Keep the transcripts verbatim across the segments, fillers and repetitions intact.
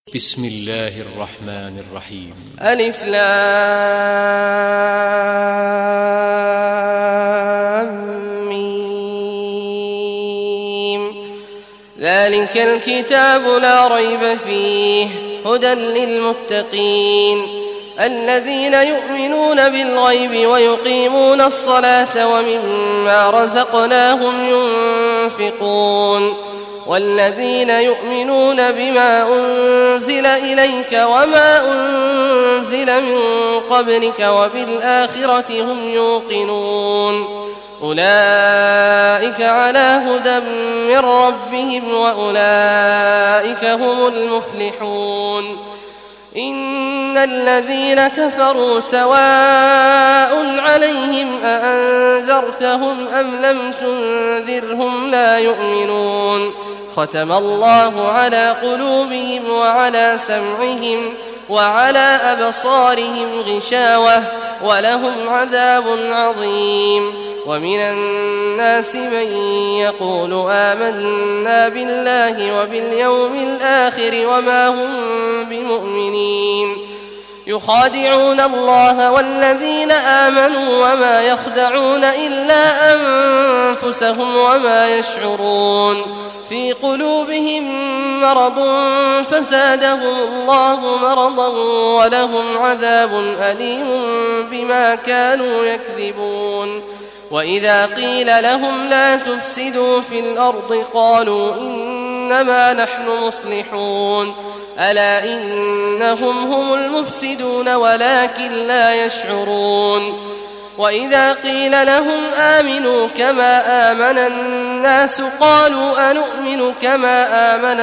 بسم الله الرحمن الرحيم. ألف لام ميم. ذلك الكتاب لا ريب فيه هدى للمتقين الذين يؤمنون بالغيب ويقيمون الصلاة ومما رزقناهم ينفقون والذين يؤمنون بما أنزل إليك وما أنزل من قبلك وبالآخرة هم يوقنون أولئك على هدى من ربهم وأولئك هم المفلحون. إن الذين كفروا سواء عليهم أأنذرتهم أم لم تنذرهم لا يؤمنون ختم الله على قلوبهم وعلى سمعهم وعلى أبصارهم غشاوة ولهم عذاب عظيم. ومن الناس من يقول آمنا بالله وباليوم الآخر وما هم بمؤمنين يخادعون الله والذين آمنوا وما يخدعون إلا أنفسهم وما يشعرون في قلوبهم مرض فزادهم الله مرضا ولهم عذاب أليم بما كانوا يكذبون. وإذا قيل لهم لا تفسدوا في الأرض قالوا إنما نحن مصلحون ألا إنهم هم المفسدون ولكن لا يشعرون. وإذا قيل لهم آمنوا كما آمن الناس قالوا أنؤمن كما آمن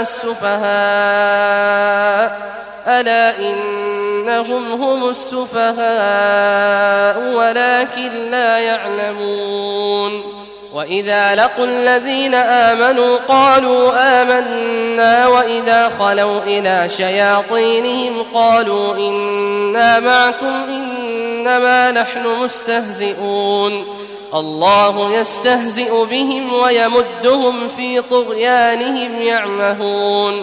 السفهاء ألا إنهم هم السفهاء ولكن لا يعلمون. وإذا لقوا الذين آمنوا قالوا آمنا وإذا خلوا إلى شياطينهم قالوا إنا معكم إنما نحن مستهزئون الله يستهزئ بهم ويمدهم في طغيانهم يعمهون.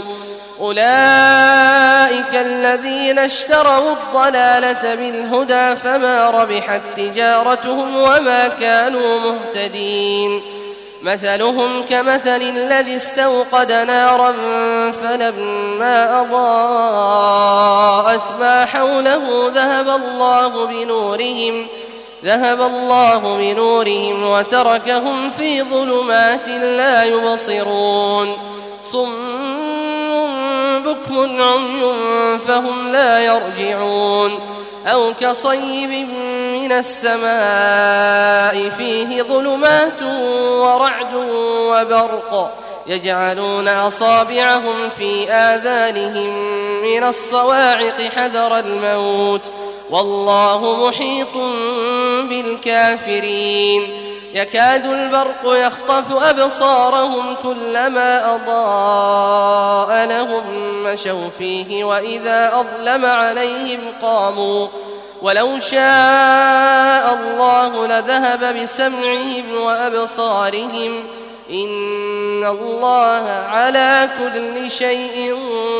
أولئك الذين اشتروا الضلالة بالهدى فما ربحت تجارتهم وما كانوا مهتدين. مثلهم كمثل الذي استوقد نارا فلما أضاءت ما حوله ذهب الله بنورهم ذهب الله بنورهم وتركهم في ظلمات لا يبصرون صم بكم عمي فهم لا يرجعون. أو كصيب من السماء فيه ظلمات ورعد وبرق يجعلون أصابعهم في آذانهم من الصواعق حذر الموت والله محيط بالكافرين. يكاد البرق يخطف أبصارهم كلما أضاء لهم مشوا فيه وإذا أظلم عليهم قاموا ولو شاء الله لذهب بسمعهم وأبصارهم إن الله على كل شيء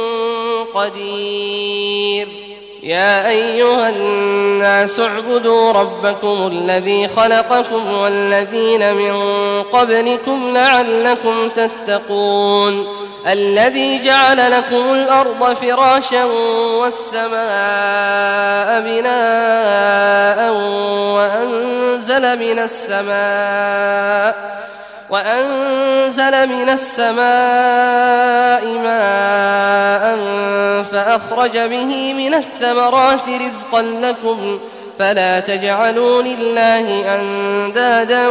قدير. يا أيها الناس اعبدوا ربكم الذي خلقكم والذين من قبلكم لعلكم تتقون الذي جعل لكم الأرض فراشا والسماء بناء وأنزل من السماء وأنزل من السماء ماء فأخرج به من الثمرات رزقا لكم فلا تجعلوا لله أندادا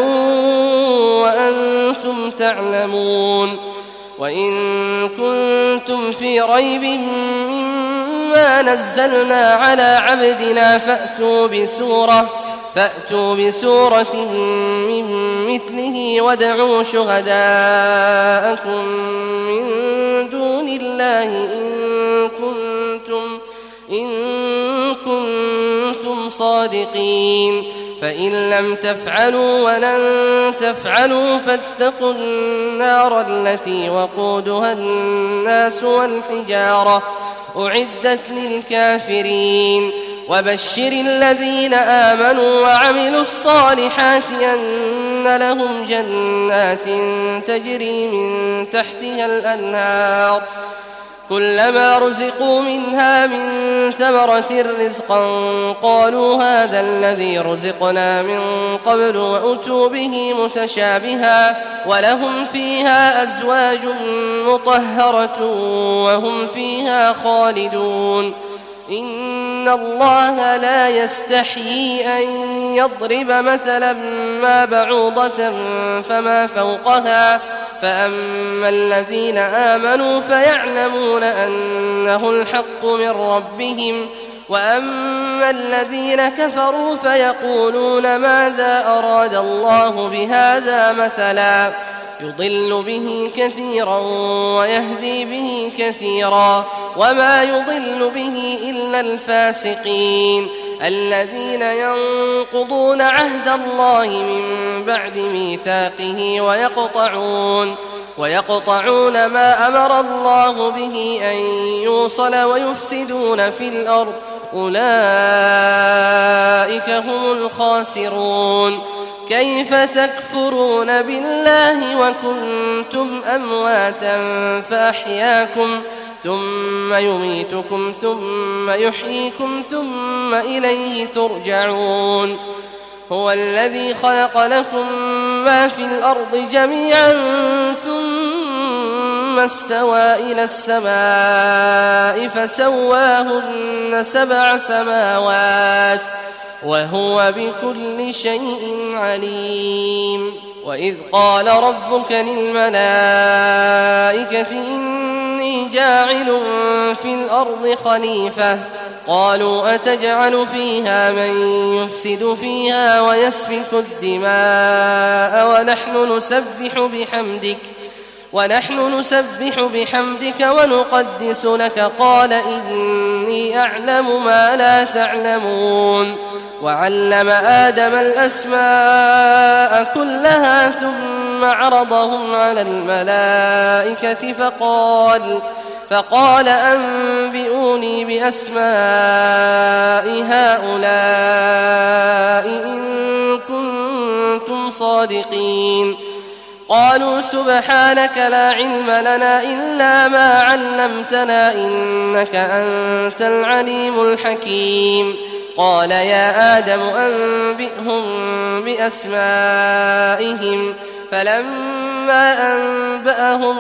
وأنتم تعلمون. وإن كنتم في ريب مما نزلنا على عبدنا فأتوا بسورة فأتوا بسورة من مثله وادعوا شهداءكم من دون الله إن كنتم, إن كنتم صادقين. فإن لم تفعلوا ولن تفعلوا فاتقوا النار التي وقودها الناس والحجارة أعدت للكافرين وبشر الذين آمنوا وعملوا الصالحات أن لهم جنات تجري من تحتها الأنهار كلما رزقوا منها من ثمرة رزقا قالوا هذا الذي رزقنا من قبل وأتوا به متشابها ولهم فيها أزواج مطهرة وهم فيها خالدون إن الله لا يستحيي أن يضرب مثلا ما بعوضة فما فوقها فأما الذين آمنوا فيعلمون أنه الحق من ربهم وأما الذين كفروا فيقولون ماذا أراد الله بهذا مثلا يضل به كثيرا ويهدي به كثيرا وما يضل به إلا الفاسقين الذين ينقضون عهد الله من بعد ميثاقه ويقطعون ويقطعون ما أمر الله به أن يوصل ويفسدون في الأرض أولئك هم الخاسرون كيف تكفرون بالله وكنتم أمواتا فأحياكم ثم يميتكم ثم يحييكم ثم إليه ترجعون هو الذي خلق لكم ما في الأرض جميعا ثم استوى إلى السماء فسواهن سبع سماوات وهو بكل شيء عليم وإذ قال ربك للملائكة إني جاعل في الأرض خليفة قالوا أتجعل فيها من يفسد فيها ويسفك الدماء ونحن نسبح بحمدك ونحن نسبح بحمدك ونقدس لك قال إني أعلم ما لا تعلمون وعلم آدم الأسماء كلها ثم عرضهم على الملائكة فقال فقال أنبئوني بأسماء هؤلاء إن كنتم صادقين قالوا سبحانك لا علم لنا إلا ما علمتنا إنك أنت العليم الحكيم قال يا آدم أنبئهم بأسمائهم فلما أنبأهم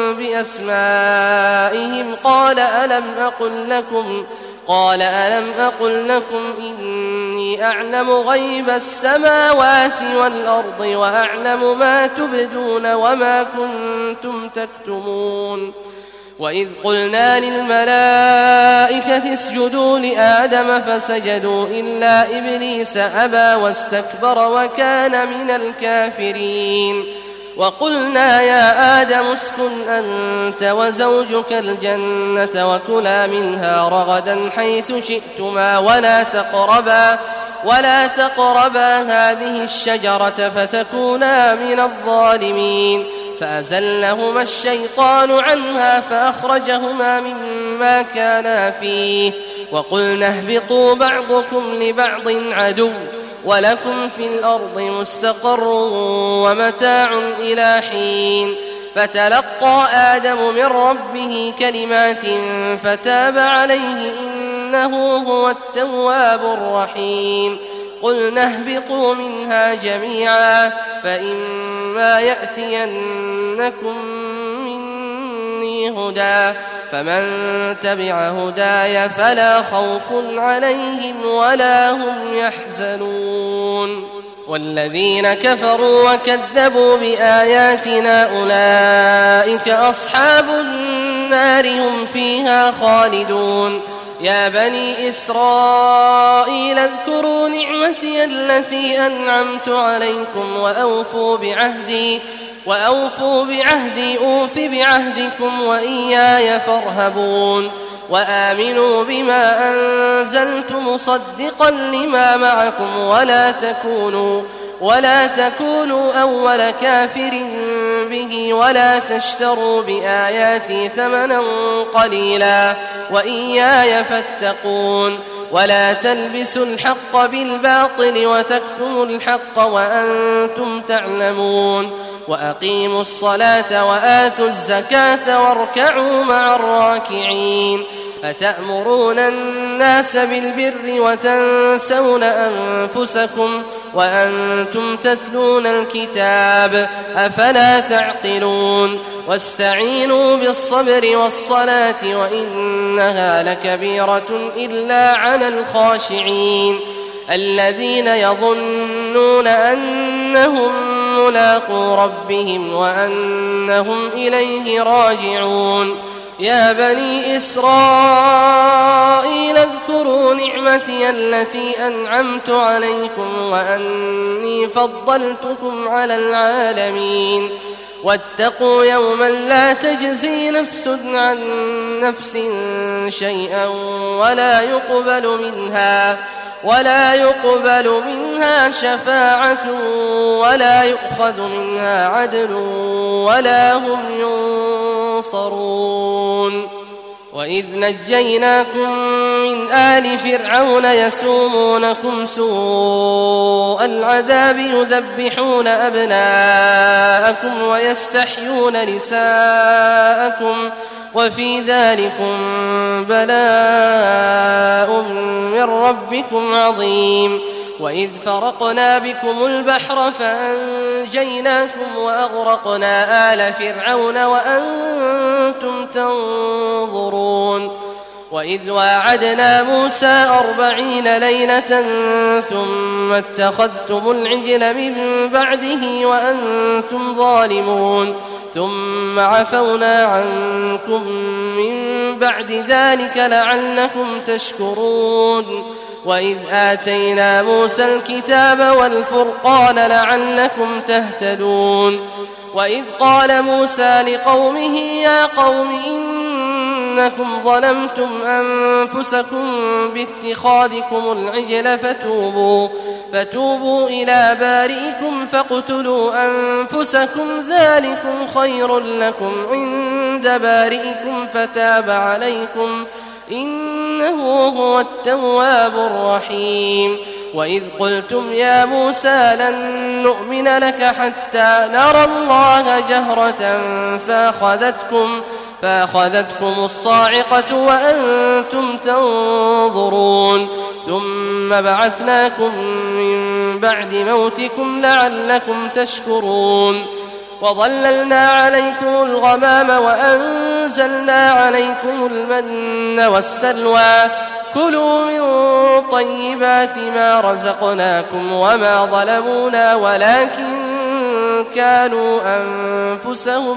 بأسمائهم قال ألم أقل لكم قال ألم أقل لكم إني أعلم غيب السماوات والأرض وأعلم ما تبدون وما كنتم تكتمون وإذ قلنا للملائكة اسجدوا لآدم فسجدوا إلا إبليس أبى واستكبر وكان من الكافرين وقلنا يا آدم اسكن أنت وزوجك الجنة وكلا منها رغدا حيث شئتما ولا تقربا ولا تقربا هذه الشجرة فتكونا من الظالمين فأزلهما الشيطان عنها فأخرجهما مما كانا فيه وقلنا اهبطوا بعضكم لبعض عدو ولكم في الأرض مستقر ومتاع إلى حين فتلقى آدم من ربه كلمات فتاب عليه إنه هو التواب الرحيم قلنا اهبطوا منها جميعا فإما يأتينكم مني هدى فمن تبع هداي فلا خوف عليهم ولا هم يحزنون والذين كفروا وكذبوا بآياتنا أولئك أصحاب النار هم فيها خالدون يا بني إسرائيل اذكروا نعمتي التي أنعمت عليكم وأوفوا بعهدي وأوفوا بعهدي أوف بعهدكم وإياي فارهبون وآمنوا بما أنزلت مصدقا لما معكم ولا تكونوا ولا تكونوا أول كافر به ولا تشتروا بآياتي ثمنا قليلا وإياي فاتقون ولا تلبسوا الحق بالباطل وتكتموا الحق وأنتم تعلمون وأقيموا الصلاة وآتوا الزكاة واركعوا مع الراكعين أتأمرون الناس بالبر وتنسون أنفسكم وأنتم تتلون الكتاب أفلا تعقلون واستعينوا بالصبر والصلاة وإنها لكبيرة إلا على الخاشعين الذين يظنون أنهم ملاقو ربهم وأنهم إليه راجعون يا بني إسرائيل اذكروا نعمتي التي أنعمت عليكم وأني فضلتكم على العالمين واتقوا يوما لا تجزي نفس عن نفس شيئا ولا يقبل منها ولا يقبل منها شفاعة ولا يؤخذ منها عدل ولا هم ينصرون وإذ نجيناكم من آل فرعون يسومونكم سوء العذاب يذبحون أبناءكم ويستحيون نساءكم وفي ذلكم بلاء من ربكم عظيم وإذ فرقنا بكم البحر فأنجيناكم وأغرقنا آل فرعون وأنتم تنظرون وإذ واعدنا موسى أربعين ليلة ثم اتخذتم العجل من بعده وأنتم ظالمون ثم عفونا عنكم من بعد ذلك لعلكم تشكرون وإذ آتينا موسى الكتاب والفرقان لعلكم تهتدون وإذ قال موسى لقومه يا قوم إنكم ظلمتم أنفسكم باتخاذكم العجل فتوبوا فتوبوا إلى بارئكم فاقتلوا أنفسكم ذلكم خير لكم عند بارئكم فتاب عليكم إنه هو التواب الرحيم وإذ قلتم يا موسى لن نؤمن لك حتى نرى الله جهرة فأخذتكم فأخذتكم الصاعقة وأنتم تنظرون ثم بعثناكم من بعد موتكم لعلكم تشكرون وظللنا عليكم الغمام وأنزلنا عليكم المن والسلوى كلوا من طيبات ما رزقناكم وما ظلمونا ولكن كانوا أنفسهم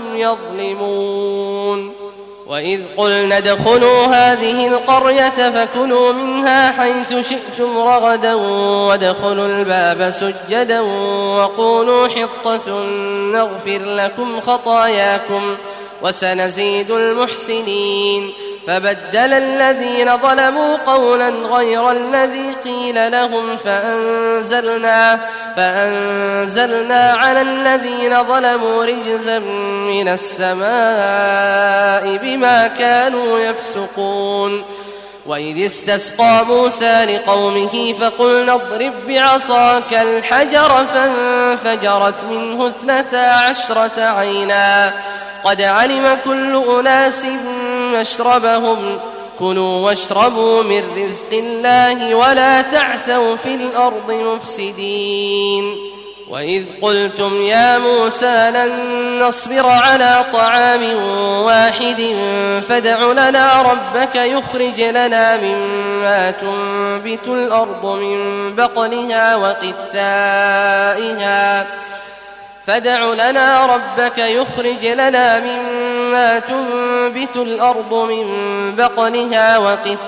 يظلمون وإذ قلنا ادخلوا هذه القرية فكلوا منها حيث شئتم رغدا وادخلوا الباب سجدا وقولوا حطة نغفر لكم خطاياكم وسنزيد المحسنين فبدل الذين ظلموا قولا غير الذي قيل لهم فأنزلنا, فأنزلنا على الذين ظلموا رجزا من السماء بما كانوا يفسقون وإذ استسقى موسى لقومه فقلنا اضرب بعصاك الحجر فانفجرت منه اثنتا عشرة عينا قد علم كل أناس مشربهم كلوا واشربوا من رزق الله ولا تعثوا في الأرض مفسدين وإذ قلتم يا موسى لن نصبر على طعام واحد فادع لنا ربك يخرج لنا مما تنبت الأرض من بقلها وقثائها فادع لنا ربك يخرج لنا مما تنبت الأرض من بقلها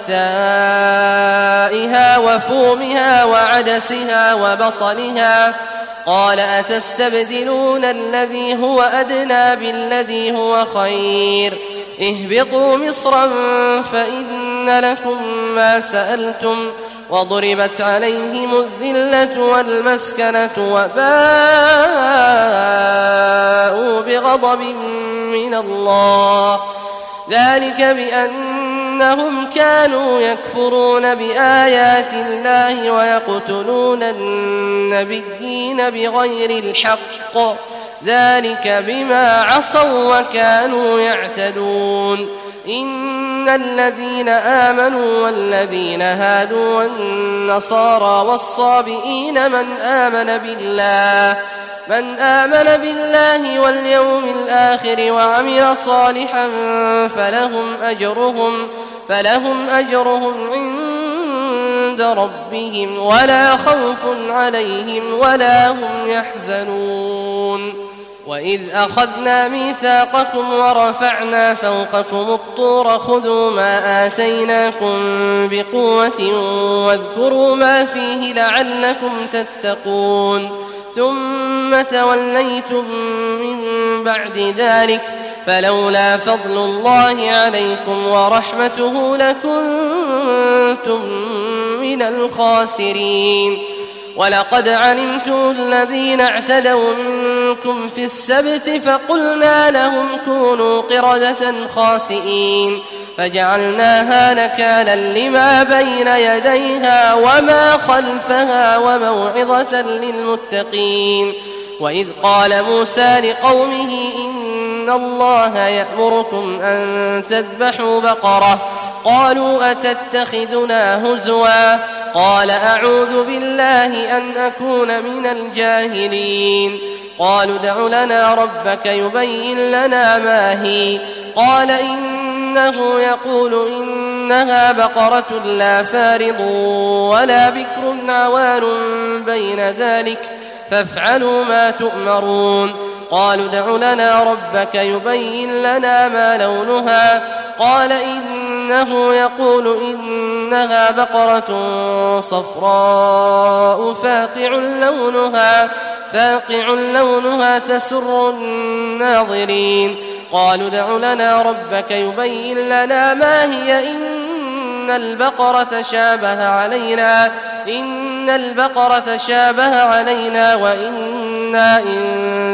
وقثائها وفومها وعدسها وبصلها قال أتستبدلون الذي هو أدنى بالذي هو خير اهبطوا مصرا فإن لكم ما سألتم وضربت عليهم الذلة والمسكنة وباءوا بغضب من الله ذلك بأنهم كانوا يكفرون بآيات الله ويقتلون النبيين بغير الحق ذلك بما عصوا وكانوا يعتدون إن الذين آمنوا والذين هادوا والنصارى والصابئين من آمن بالله من آمن بالله واليوم الآخر وعمل صالحا فلهم أجرهم فلهم أجرهم عند ربهم ولا خوف عليهم ولا هم يحزنون وإذ أخذنا ميثاقكم ورفعنا فوقكم الطور خذوا ما آتيناكم بقوة واذكروا ما فيه لعلكم تتقون ثم توليتم من بعد ذلك فلولا فضل الله عليكم ورحمته لكنتم من الخاسرين ولقد علمتم الذين اعتدوا منكم في السبت فقلنا لهم كونوا قردة خاسئين فجعلناها نكالا لما بين يديها وما خلفها وموعظة للمتقين وإذ قال موسى لقومه إن الله يأمركم أن تذبحوا بقرة قالوا أتتخذنا هزوا قال أعوذ بالله أن أكون من الجاهلين قالوا ادع لنا ربك يبين لنا ما هي قال إنه يقول إنها بقرة لا فارض ولا بكر عوان بين ذلك فافعلوا ما تؤمرون قالوا ادع لنا ربك يبين لنا ما لونها قال إنه يقول إنها بقرة صفراء فاقع لونها فاقع لونها تسر الناظرين قالوا ادع لنا ربك يبين لنا ما هي إن البقرة شابه علينا إن البقرة شابه علينا وإنا إن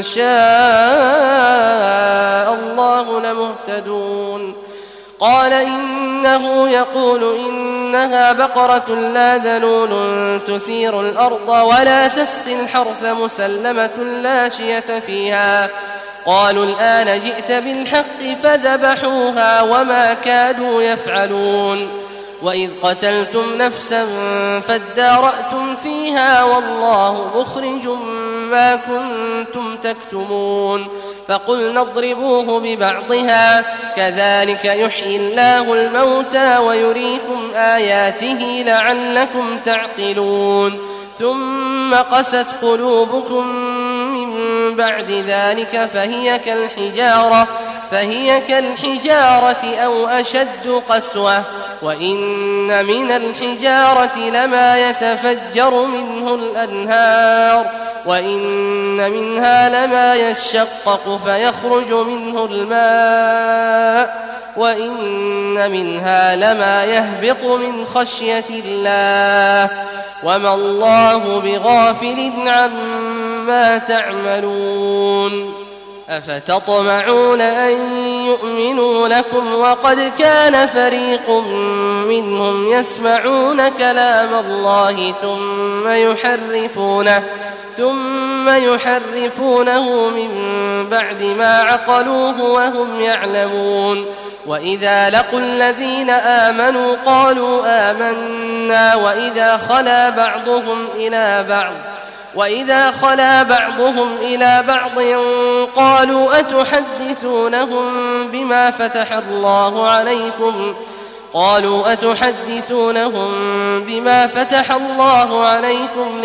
شاء الله لمهتدون قال إنه يقول إنها بقرة لا ذلول تثير الأرض ولا تسقي الحرث مسلمة لا شية فيها قالوا الآن جئت بالحق فذبحوها وما كادوا يفعلون وإذ قتلتم نفسا فادارأتم فيها والله مخرج ما كنتم تكتمون فقلنا اضربوه ببعضها كذلك يحيي الله الموتى ويريكم آياته لعلكم تعقلون ثم قست قلوبكم من بعد ذلك فهي كالحجارة فهي كالحجارة أو أشد قسوة وإن من الحجارة لما يتفجر منه الأنهار وإن منها لما يشقق فيخرج منه الماء وإن منها لما يهبط من خشية الله وما الله بغافل عما تعملون أفتطمعون أن يؤمنوا لكم وقد كان فريق منهم يسمعون كلام الله ثم يحرفونه ثم يحرفونه من بعد ما عقلوه وهم يعلمون وإذا لقوا الذين آمنوا قالوا آمنا وإذا خلا بعضهم إلى بعض وإذا خلا بعضهم إلى بعض قالوا أتحدثونهم بما فتح الله عليكم قالوا أتحدثونهم بما فتح الله عليكم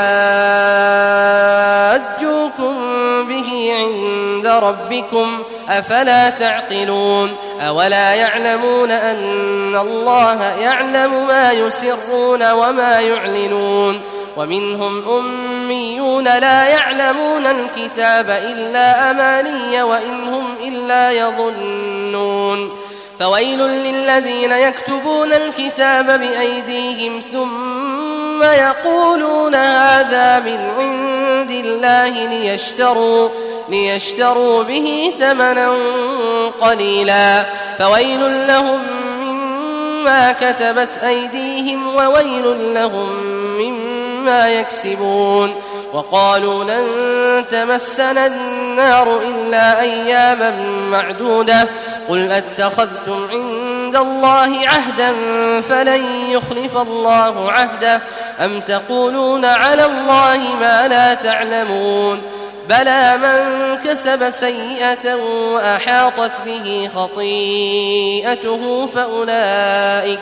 ليحاجوكم به عند ربكم أفلا تعقلون أولا يعلمون أن الله يعلم ما يسرون وما يعلنون ومنهم أميون لا يعلمون الكتاب إلا أماني وإن هم إلا يظنون فويل للذين يكتبون الكتاب بأيديهم ثم يقولون هذا من عند الله ليشتروا, ليشتروا به ثمنا قليلا فويل لهم مما كتبت أيديهم وويل لهم مما يكسبون. وقالوا لن تمسنا النار إلا أياما معدودة قل أتخذتم عند الله عهدا فلن يخلف الله عهده أم تقولون على الله ما لا تعلمون بلى من كسب سيئة وأحاطت به خطيئته فأولئك,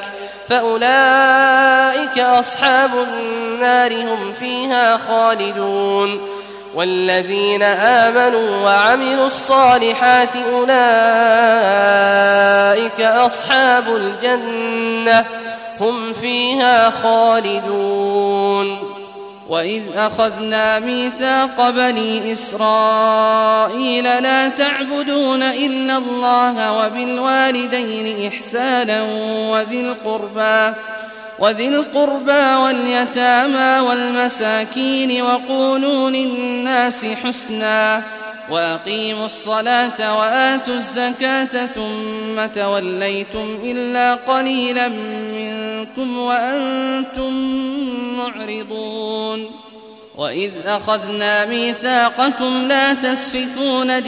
فأولئك أصحاب النار هم فيها خالدون. والذين آمنوا وعملوا الصالحات أولئك أصحاب الجنة هم فيها خالدون. وإذ أخذنا ميثاق بني إسرائيل لا تعبدون إلا الله وبالوالدين إحسانا وذي القربى وذي القربى واليتامى والمساكين وقولوا للناس حسنا وأقيموا الصلاة وآتوا الزكاة ثم توليتم إلا قليلا منكم وأنتم معرضون. وإذ أخذنا ميثاقكم لا تسفكون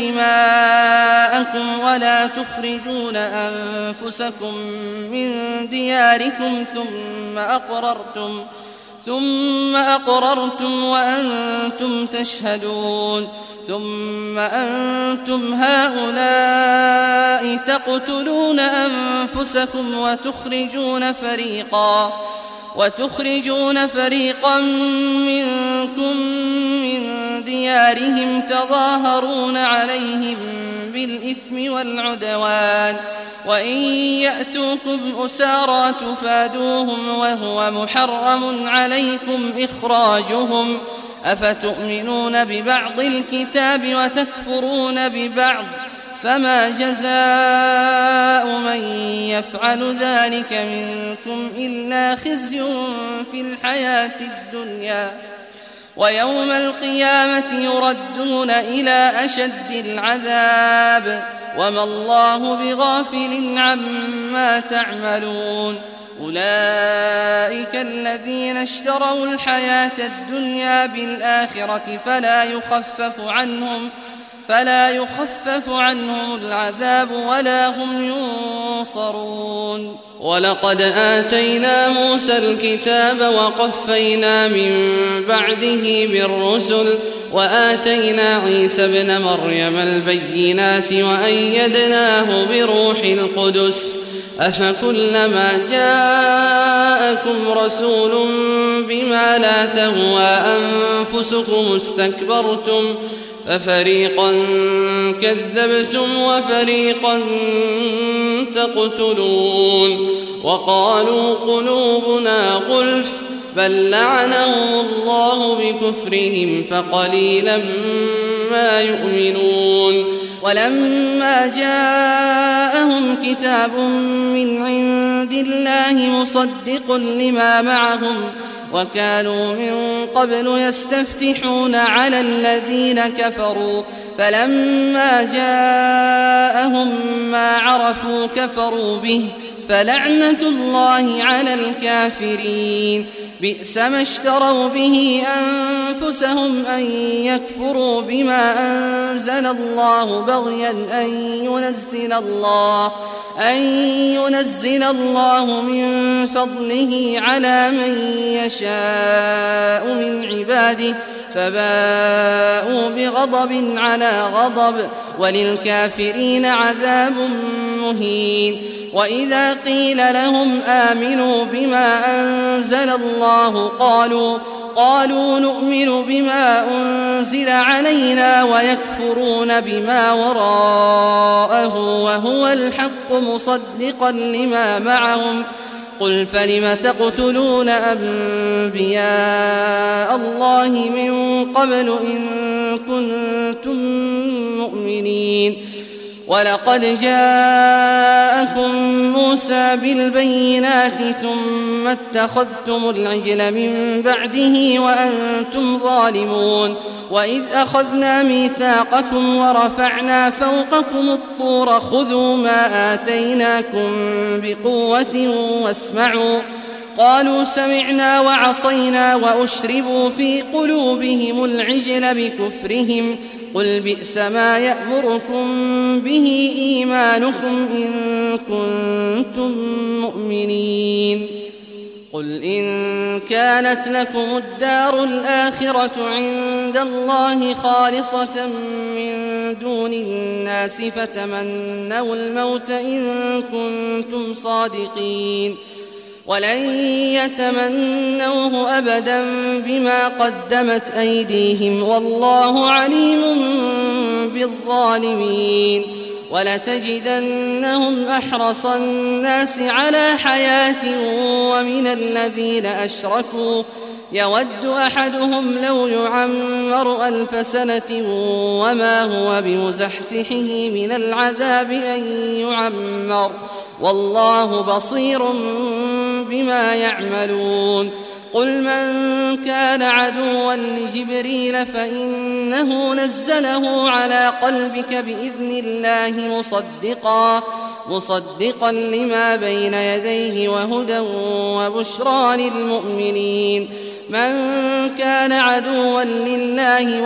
دماءكم ولا تخرجون أنفسكم من دياركم ثم أقررتم ثم أقررتم وأنتم تشهدون ثم أنتم هؤلاء تقتلون أنفسكم وتخرجون فريقا وتخرجون فريقا منكم من ديارهم تظاهرون عليهم بالإثم والعدوان وإن يأتوكم أسارى تفادوهم وهو محرم عليكم إخراجهم أفتؤمنون ببعض الكتاب وتكفرون ببعض فما جزاء من يفعل ذلك منكم إلا خزي في الحياة الدنيا ويوم القيامة يردون إلى أشد العذاب وما الله بغافل عما تعملون. أولئك الذين اشتروا الحياة الدنيا بالآخرة فلا يخفف عنهم فلا يخفف عنهم العذاب ولا هم ينصرون. ولقد آتينا موسى الكتاب وقفينا من بعده بالرسل وآتينا عيسى ابن مريم البينات وأيدناه بروح القدس أفكلما جاءكم رسول بما لا تهوى أنفسكم استكبرتم ففريقا كذبتم وفريقا تقتلون. وقالوا قلوبنا غلف بل لعنهم الله بكفرهم فقليلا ما يؤمنون. ولما جاءهم كتاب من عند الله مصدق لما معهم وكانوا من قبل يستفتحون على الذين كفروا فلما جاءهم ما عرفوا كفروا به فلعنة الله على الكافرين. بئس ما اشتروا به أنفسهم أن يكفروا بما أنزل الله بغيا أن ينزل الله أن ينزل الله من فضله على من يشاء من عباده فباءوا بغضب على غضب وللكافرين عذاب مهين. وإذا قيل لهم آمنوا بما أنزل الله قالوا قالوا نؤمن بما أنزل علينا ويكفرون بما وراءه وهو الحق مصدقا لما معهم قل فلم تقتلون أنبياء الله من قبل إن كنتم مؤمنين. ولقد جاءكم موسى بالبينات ثم اتخذتم العجل من بعده وأنتم ظالمون وإذ أخذنا ميثاقكم ورفعنا فوقكم الطور خذوا ما آتيناكم بقوة واسمعوا قالوا سمعنا وعصينا وأشربوا في قلوبهم العجل بكفرهم قل بئس ما يأمركم به إيمانكم إن كنتم مؤمنين قل إن كانت لكم الدار الآخرة عند الله خالصة من دون الناس فتمنوا الموت إن كنتم صادقين ولن يتمنوه أبدا بما قدمت أيديهم والله عليم بالظالمين ولتجدنهم أحرص الناس على حياة ومن الذين أشركوا يود أحدهم لو يعمر ألف سنة وما هو بمزحزحه من العذاب أن يعمر والله بصير بما يعملون قل من كان عدوا لجبريل فإنه نزله على قلبك بإذن الله مصدقا مصدقا لما بين يديه وهدى وبشرى للمؤمنين من كان عدوا لله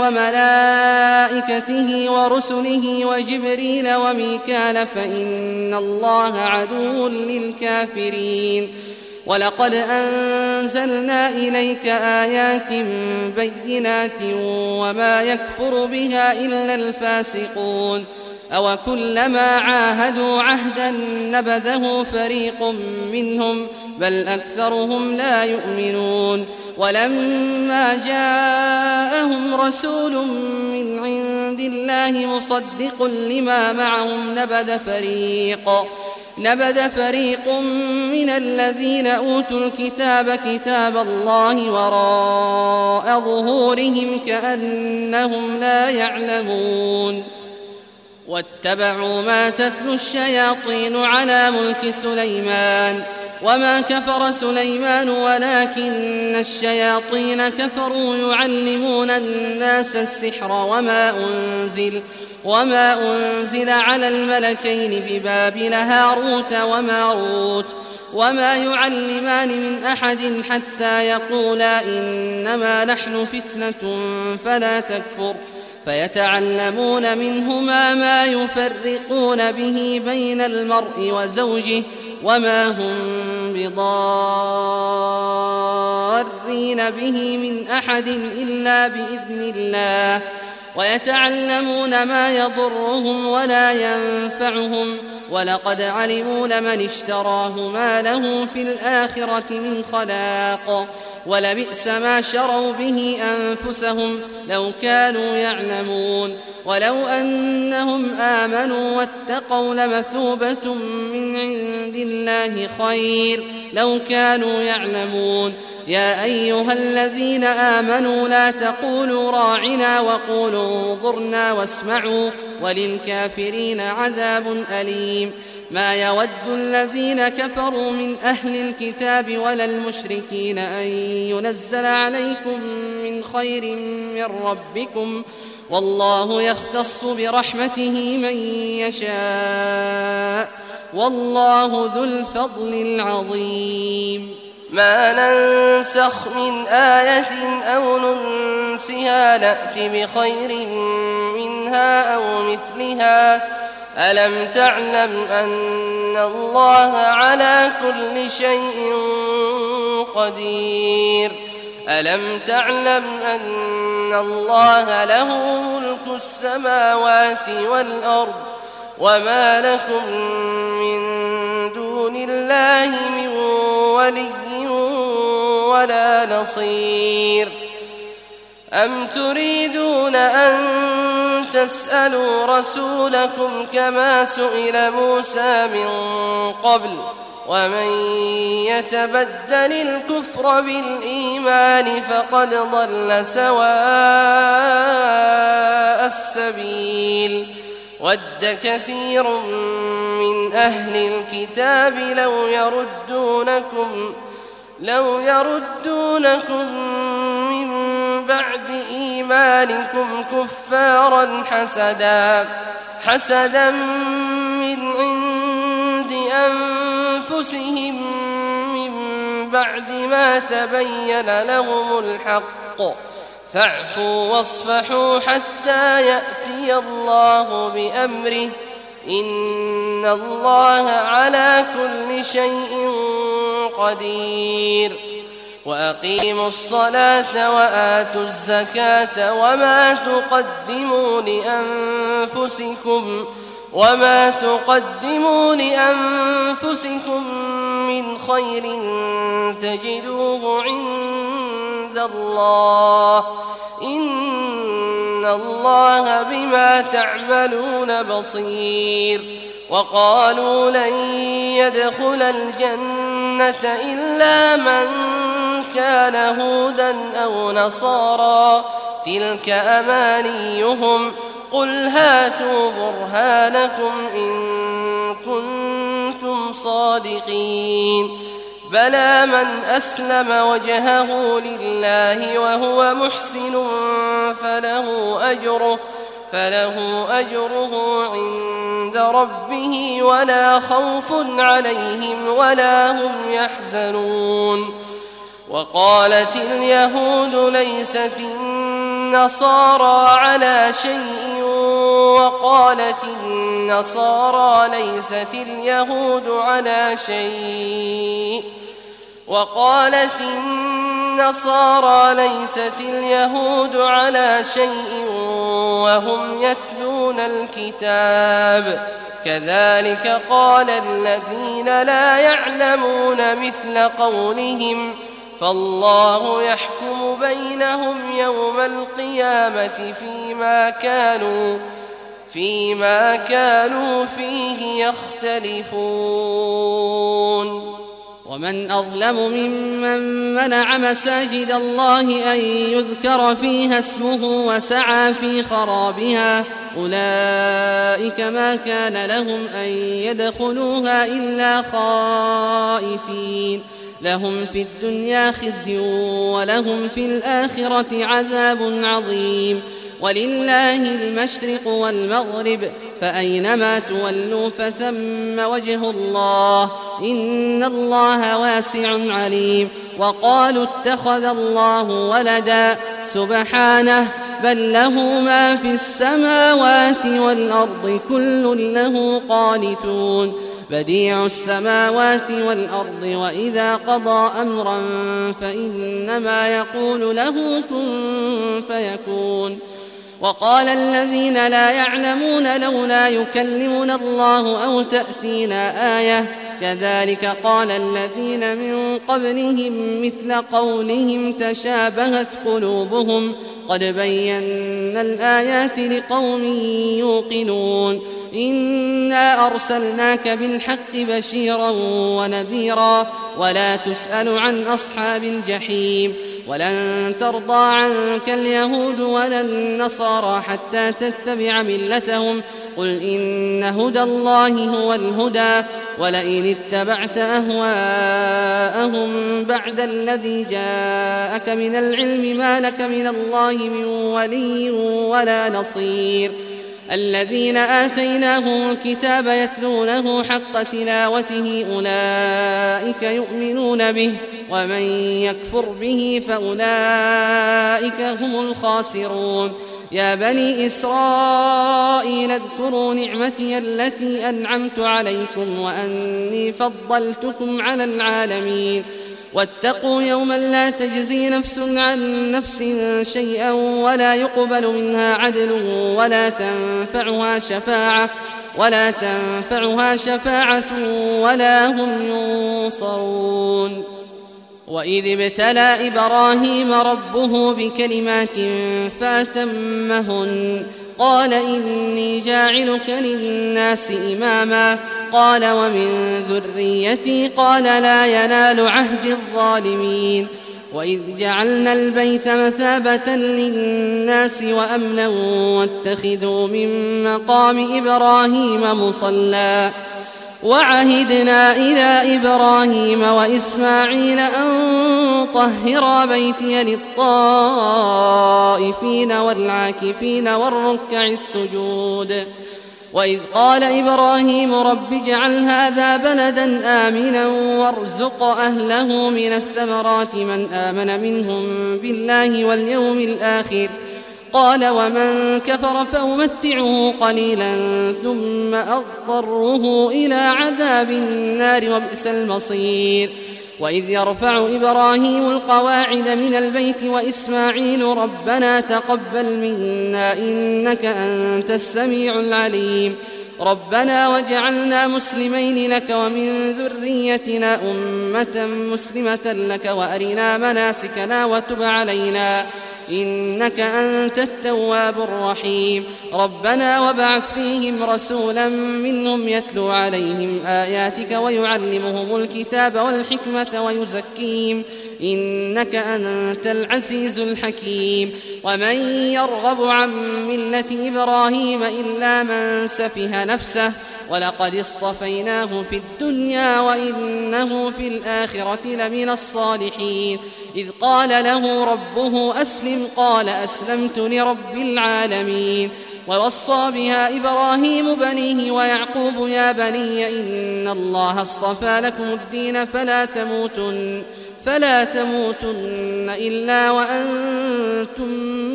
وملائكته ورسله وجبريل وميكال فإن الله عدو للكافرين ولقد أنزلنا إليك آيات بينات وما يكفر بها إلا الفاسقون أو كلما عاهدوا عهدا نبذه فريق منهم بل أكثرهم لا يؤمنون ولما جاءهم رسول من عند الله مصدق لما معهم نبذ فريق نبذ فريق من الذين أوتوا الكتاب كتاب الله وراء ظهورهم كأنهم لا يعلمون واتبعوا ما تتلو الشياطين على ملك سليمان وما كفر سليمان ولكن الشياطين كفروا يعلمون الناس السحر وما أنزل وما أنزل على الملكين ببابل هاروت وماروت وما يعلمان من أحد حتى يقولا إنما نحن فتنة فلا تكفر فيتعلمون منهما ما يفرقون به بين المرء وزوجه وما هم بضارين به من أحد إلا بإذن الله ويتعلمون ما يضرهم ولا ينفعهم ولقد علموا لمن اشتراه ما له في الآخرة من خلاق ولبئس ما شروا به أنفسهم لو كانوا يعلمون ولو أنهم آمنوا واتقوا لمثوبة من عند الله خير لو كانوا يعلمون يا أيها الذين آمنوا لا تقولوا راعنا وقولوا انظرنا واسمعوا وللكافرين عذاب أليم ما يود الذين كفروا من أهل الكتاب ولا المشركين أن ينزل عليكم من خير من ربكم والله يختص برحمته من يشاء والله ذو الفضل العظيم ما ننسخ من آية أو ننسها نأت بخير منها أو مثلها ألم تعلم أن الله على كل شيء قدير ألم تعلم أن الله له ملك السماوات والأرض وما لكم من دون الله من ولي ولا نصير أم تريدون أن تسألوا رسولكم كما سئل موسى من قبل ومن يتبدل الكفر بالإيمان فقد ضل سواء السبيل ود كثير من أهل الكتاب لو يردونكم لو يردونكم من بعد إيمانكم كفارا حسدا حسدا من عند أنفسهم من بعد ما تبين لهم الحق فاعفوا واصفحوا حتى يأتي الله بأمره إن الله على كل شيء قدير وأقيموا الصلاة وآتوا الزكاة وما تقدموا لأنفسكم وما تقدموا لأنفسكم من خير تجدوه عند الله إن الله بما تعملون بصير وقالوا لن يدخل الجنة إلا من كان هودا أو نصارى تلك أمانيهم قل هاتوا برهانكم إن كنتم صادقين بلى من أسلم وجهه لله وهو محسن فله أجره فله أجره عند ربه ولا خوف عليهم ولا هم يحزنون وقالت اليهود ليست النصارى على شيء وقالت النصارى ليست اليهود على شيء وقالت النصارى ليست اليهود على شيء وهم يتلون الكتاب كذلك قال الذين لا يعلمون مثل قولهم فالله يحكم بينهم يوم القيامة فيما كانوا فيما كانوا فيه يختلفون ومن أظلم ممن منع مساجد الله أن يذكر فيها اسمه وسعى في خرابها أولئك ما كان لهم أن يدخلوها إلا خائفين لهم في الدنيا خزي ولهم في الآخرة عذاب عظيم ولله المشرق والمغرب فأينما تولوا فثم وجه الله إن الله واسع عليم وقالوا اتخذ الله ولدا سبحانه بل له ما في السماوات والأرض كل له قانتون بديع السماوات والأرض وإذا قضى أمرا فإنما يقول له كن فيكون وقال الذين لا يعلمون لولا يكلمنا الله أو تأتينا آية كذلك قال الذين من قبلهم مثل قولهم تشابهت قلوبهم قد بينا الآيات لقوم يوقنون إنا أرسلناك بالحق بشيرا ونذيرا ولا تسأل عن أصحاب الجحيم ولن ترضى عنك اليهود ولا النصارى حتى تتبع ملتهم قل إن هدى الله هو الهدى ولئن اتبعت أهواءهم بعد الذي جاءك من العلم ما لك من الله من ولي ولا نصير الذين آتيناهم الكتاب يتلونه حق تلاوته أولئك يؤمنون به ومن يكفر به فأولئك هم الخاسرون يا بني إسرائيل اذكروا نعمتي التي أنعمت عليكم وأني فضلتكم على العالمين واتقوا يوما لا تجزي نفس عن نفس شيئا ولا يقبل منها عدل ولا تنفعها شفاعة ولا تنفعها شفاعة ولا هم ينصرون وإذ ابتلى إبراهيم ربه بكلمات فأتمهن قال إني جاعلك للناس إماما قال ومن ذريتي قال لا ينال عهد الظالمين وإذ جعلنا البيت مثابة للناس وأمنا واتخذوا من مقام إبراهيم مصلى وعهدنا إلى إبراهيم وإسماعيل أن طهرا بيتي للطائفين والعاكفين والركع السجود. وإذ قال إبراهيم رب اجعل هذا بلدا آمنا وارزق أهله من الثمرات من آمن منهم بالله واليوم الآخر قال ومن كفر فأمتعه قليلا ثم أضطره إلى عذاب النار وبئس المصير. وإذ يرفع إبراهيم القواعد من البيت وإسماعيل ربنا تقبل منا إنك أنت السميع العليم ربنا واجعلنا مسلمين لك ومن ذريتنا أمة مسلمة لك وأرنا مناسكنا وتب علينا إنك أنت التواب الرحيم ربنا وابعث فيهم رسولا منهم يتلو عليهم آياتك ويعلمهم الكتاب والحكمة ويزكيهم إنك أنت العزيز الحكيم. ومن يرغب عن ملة إبراهيم إلا من سفه نفسه ولقد اصطفيناه في الدنيا وإنه في الآخرة لمن الصالحين. إذ قال له ربه أسلم قال أسلمت لرب العالمين. ووصى بها إبراهيم بنيه ويعقوب يا بني إن الله اصطفى لكم الدين فلا تموتن فلا تموتن إلا وأنتم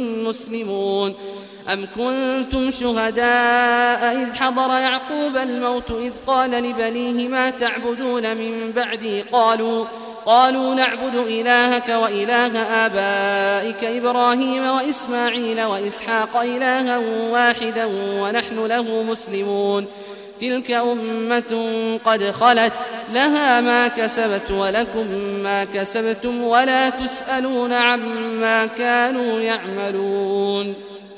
مسلمون. أم كنتم شهداء إذ حضر يعقوب الموت إذ قال لبنيه ما تعبدون من بعدي قالوا قالوا نعبد إلهك وإله آبائك إبراهيم وإسماعيل وإسحاق إلها واحدا ونحن له مسلمون. تلك أمة قد خلت لها ما كسبت ولكم ما كسبتم ولا تسألون عما كانوا يعملون.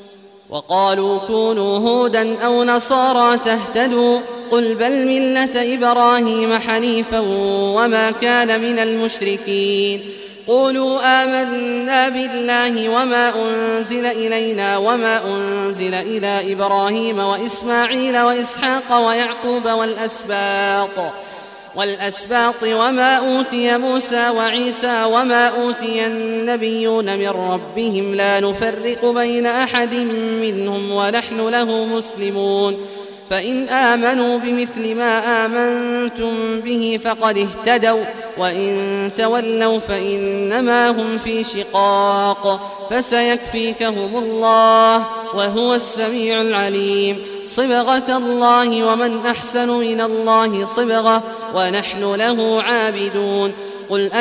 وقالوا كونوا هودا أو نصارى تهتدوا قل بل ملة إبراهيم حنيفا وما كان من المشركين. قولوا آمنا بالله وما أنزل إلينا وما أنزل إلى إبراهيم وإسماعيل وإسحاق ويعقوب والأسباط والأسباط وما أوتي موسى وعيسى وما أوتي النبيون من ربهم لا نفرق بين أحد منهم ونحن له مسلمون. فإن آمنوا بمثل ما آمنتم به فقد اهتدوا وإن تولوا فإنما هم في شقاق فسيكفيكهم الله وهو السميع العليم. صبغة الله ومن أحسن من الله صبغة ونحن له عابدون. قل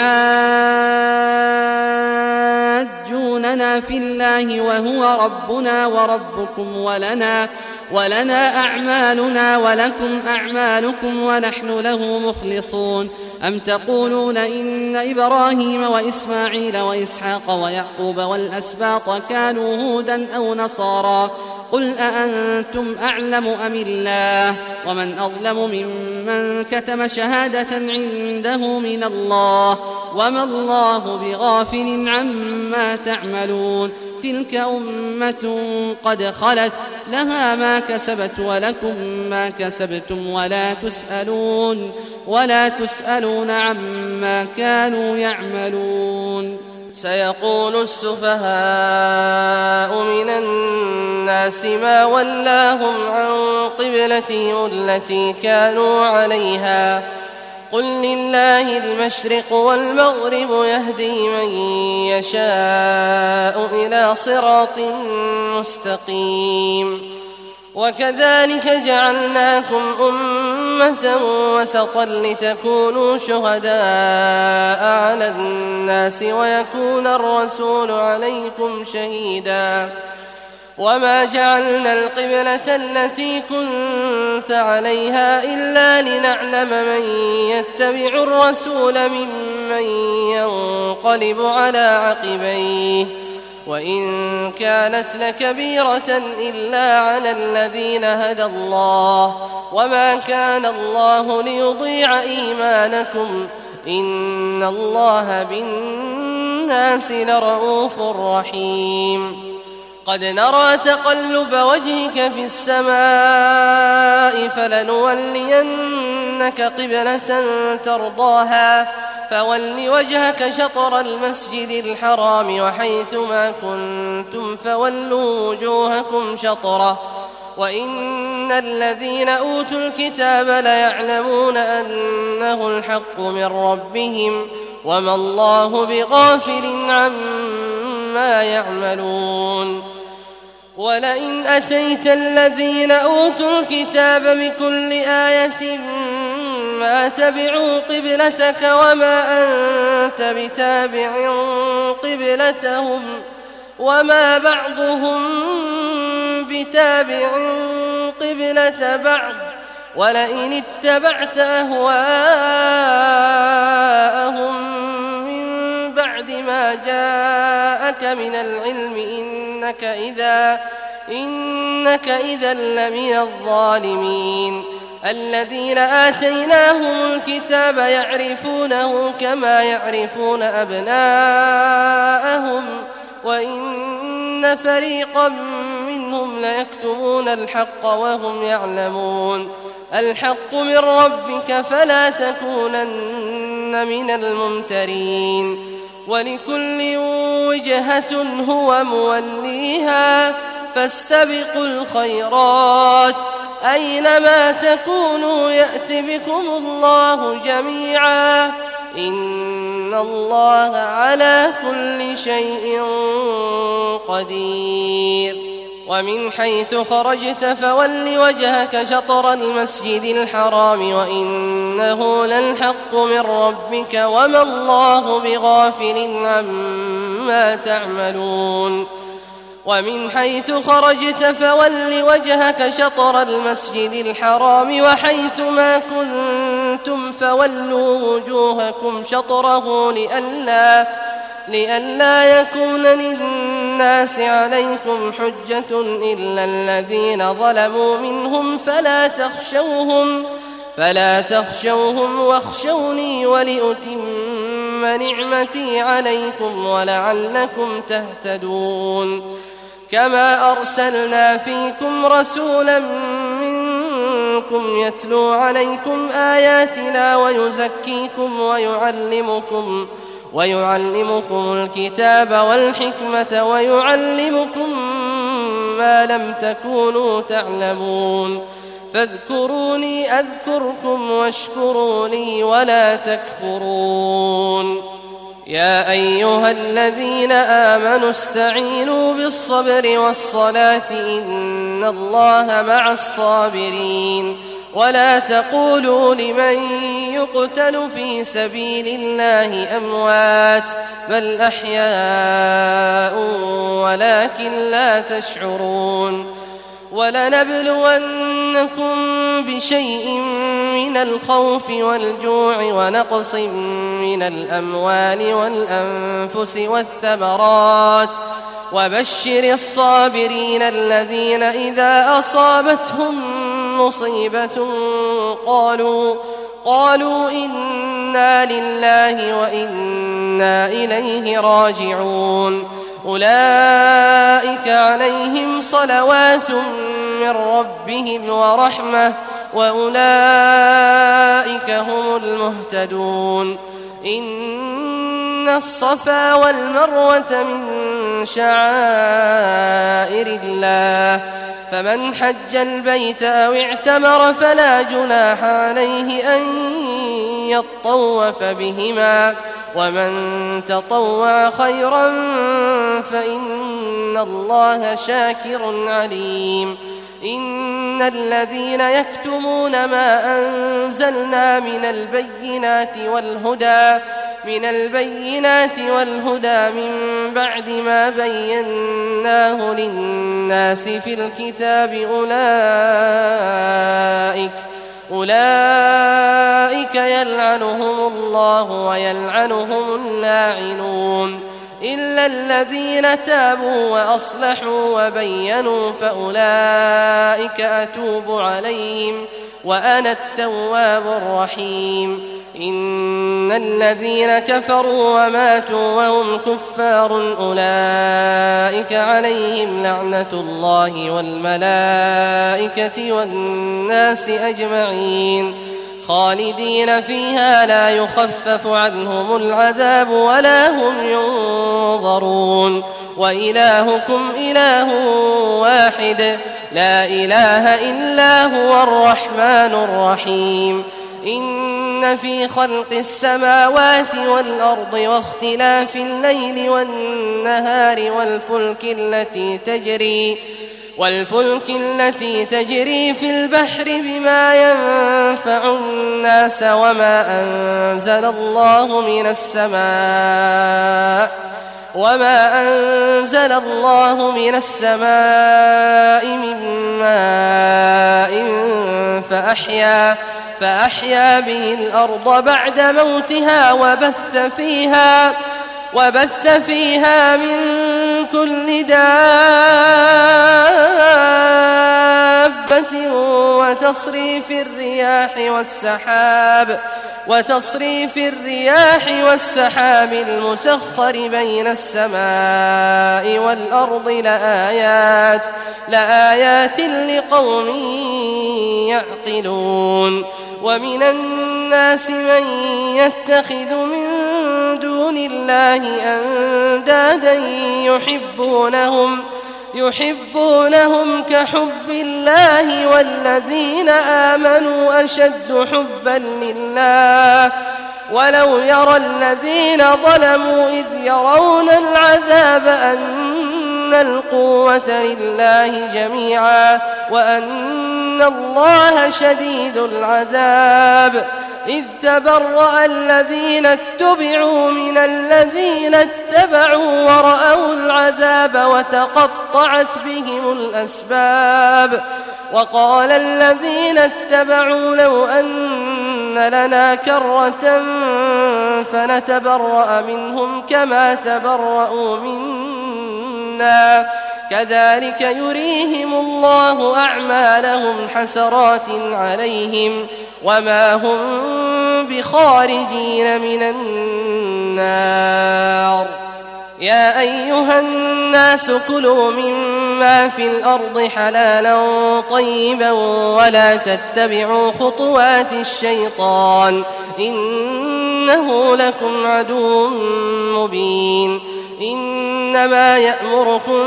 أتحاجوننا في الله وهو ربنا وربكم ولنا ولنا أعمالنا ولكم أعمالكم ونحن له مخلصون. أم تقولون إن إبراهيم وإسماعيل وإسحاق ويعقوب والأسباط كانوا هودا أو نصارى قل أأنتم أعلم أم الله ومن أظلم ممن كتم شهادة عنده من الله وما الله بغافل عما تعملون. تلك أمة قد خلت لها ما كسبت ولكم ما كسبتم ولا تسألون ولا تسألون عما كانوا يعملون. سيقول السفهاء من الناس ما ولاهم عن قبلتهم التي كانوا عليها قل لله المشرق والمغرب يهدي من يشاء إلى صراط مستقيم. وكذلك جعلناكم أمة وسطا لتكونوا شهداء على الناس ويكون الرسول عليكم شهيدا. وما جعلنا القبلة التي كنت عليها إلا لنعلم من يتبع الرسول ممن ينقلب على عقبيه وإن كانت لكبيرة إلا على الذين هدى الله وما كان الله ليضيع إيمانكم إن الله بالناس بالناس لرءوف رحيم قد نرى تقلب وجهك في السماء فلنولينك قبلة ترضاها فول وجهك شطر المسجد الحرام وحيثما كنتم فولوا وجوهكم شطره وإن الذين أوتوا الكتاب ليعلمون أنه الحق من ربهم وما الله بغافل عما يعملون ولئن أتيت الذين أوتوا الكتاب بكل آية ما تبعوا قبلتك وما أنت بتابع قبلتهم وما بعضهم بتابع قبلة بعض ولئن اتبعت أهواءهم من بعد ما جاءك من العلم إنك إذا إنك إذا لمن الظالمين الذين آتيناهم الكتاب يعرفونه كما يعرفون أبناءهم وإن فريقا منهم ليكتمون الحق وهم يعلمون الحق من ربك فلا تكونن من الممترين ولكل وجهة هو موليها فاستبقوا الخيرات أينما تكونوا يأت بكم الله جميعا إن الله على كل شيء قدير ومن حيث خرجت فول وجهك شطر المسجد الحرام وإنه للحق من ربك وما الله بغافل عما تعملون ومن حيث خرجت فول وجهك شطر المسجد الحرام وحيثما كنتم فولوا وجوهكم شطره لئلا لئلا يكون للناس عليكم حجة إلا الذين ظلموا منهم فلا تخشوهم فلا تخشوهم واخشوني ولأتم نعمتي عليكم ولعلكم تهتدون كما أرسلنا فيكم رسولا منكم يتلو عليكم آياتنا ويزكيكم ويعلمكم ويعلمكم الكتاب والحكمة ويعلمكم ما لم تكونوا تعلمون فاذكروني أذكركم واشكروا لي ولا تكفرون يا أيها الذين آمنوا استعينوا بالصبر والصلاة إن الله مع الصابرين ولا تقولوا لمن يقتل في سبيل الله أموات بل أحياء ولكن لا تشعرون ولنبلونكم بشيء من الخوف والجوع ونقص من الأموال والأنفس والثمرات وبشر الصابرين الذين إذا أصابتهم مصيبة قالوا قالوا إنا لله وإنا إليه راجعون أولئك عليهم صلوات من ربهم ورحمة وأولئك هم المهتدون إن الصفا والمروة من شعائر الله فمن حج البيت أو اعتمر فلا جناح عليه أن يطوف بهما ومن تطوع خيرا فإن الله شاكر عليم إن الذين يكتمون ما أنزلنا من البينات والهدى من البينات والهدى من بعد ما بيناه للناس في الكتاب أولئك أولئك يلعنهم الله ويلعنهم اللاعنون إلا الذين تابوا وأصلحوا وبينوا فأولئك أتوب عليهم وأنا التواب الرحيم. إن الذين كفروا وماتوا وهم كفار أولئك عليهم لعنة الله والملائكة والناس أجمعين خالدين فيها لا يخفف عنهم العذاب ولا هم ينظرون. وإلهكم إله واحد لا إله إلا هو الرحمن الرحيم. إن في خلق السماوات والأرض واختلاف الليل والنهار والفلك التي تجري والفلك التي تجري في البحر بما ينفع الناس وما أنزل الله من السماء وما أنزل الله من السماء من ماء فأحيا فأحيا به الأرض بعد موتها وبث فيها وبث فيها من كل دابة وتصريف الرياح والسحاب وتصريف الرياح والسحاب المسخر بين السماء والأرض لآيات لآيات لقوم يعقلون. ومن الناس من يتخذ من دون الله أندادا يحبونهم يحبونهم كحب الله والذين آمنوا أشد حبا لله ولو يرى الذين ظلموا إذ يرون العذاب أن القوة لله جميعا وأن الله شديد العذاب إذ تبرأ الذين اتبعوا من الذين اتبعوا ورأوا العذاب وتقطعت بهم الأسباب. وقال الذين اتبعوا لو أن لنا كرة فنتبرأ منهم كما تبرأوا منا كذلك يريهم الله أعمالهم حسرات عليهم وما هم بخارجين من النار. يا أيها الناس كلوا مما في الأرض حلالا طيبا ولا تتبعوا خطوات الشيطان إنه لكم عدو مبين. إنما يأمركم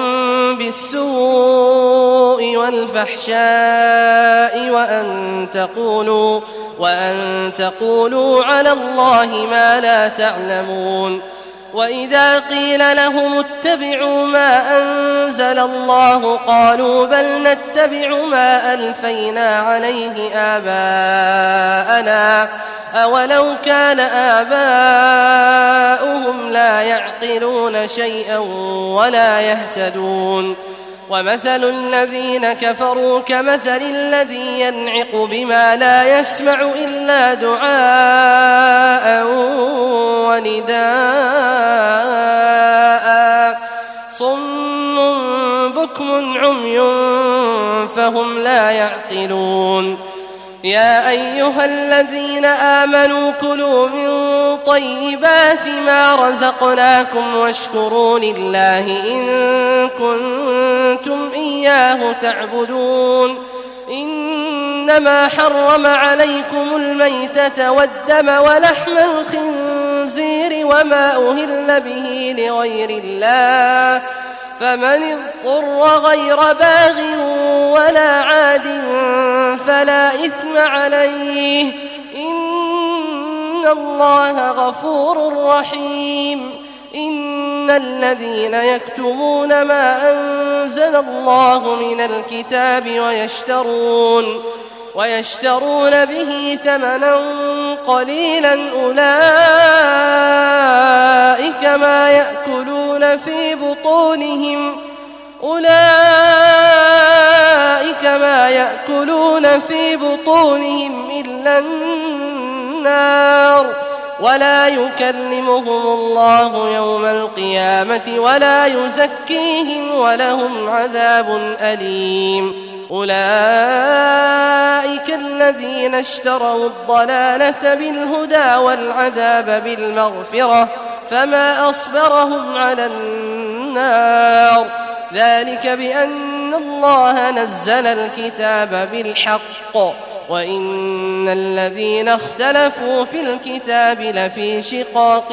بالسوء والفحشاء وأن تقولوا وأن تقولوا على الله ما لا تعلمون. وإذا قيل لهم اتبعوا ما أنزل الله قالوا بل نتبع ما ألفينا عليه آباءنا أولو كان آباؤهم لا يعقلون شيئا ولا يهتدون. ومثل الذين كفروا كمثل الذي ينعق بما لا يسمع إلا دعاء ونداء صم بكم عمي فهم لا يعقلون. يا أيها الذين آمنوا كلوا من طيبات ما رزقناكم واشكروا لله إن كنتم إياه تعبدون. إنما حرم عليكم الميتة والدم ولحم الخنزير وما أهل به لغير الله فمن اضطر غير باغ ولا عاد فلا إثم عليه إن الله غفور رحيم. إن الذين يكتمون ما أنزل الله من الكتاب ويشترون ويشترون به ثمنا قليلا أولئك ما يأكلون في بطونهم أولئك ما يأكلون في بطونهم إلا النار ولا يكلمهم الله يوم القيامة ولا يزكيهم ولهم عذاب أليم. أولئك الذين اشتروا الضلالة بالهدى والعذاب بالمغفرة فما أصبرهم على النار. ذلك بأن الله نزل الكتاب بالحق وإن الذين اختلفوا في الكتاب لفي شقاق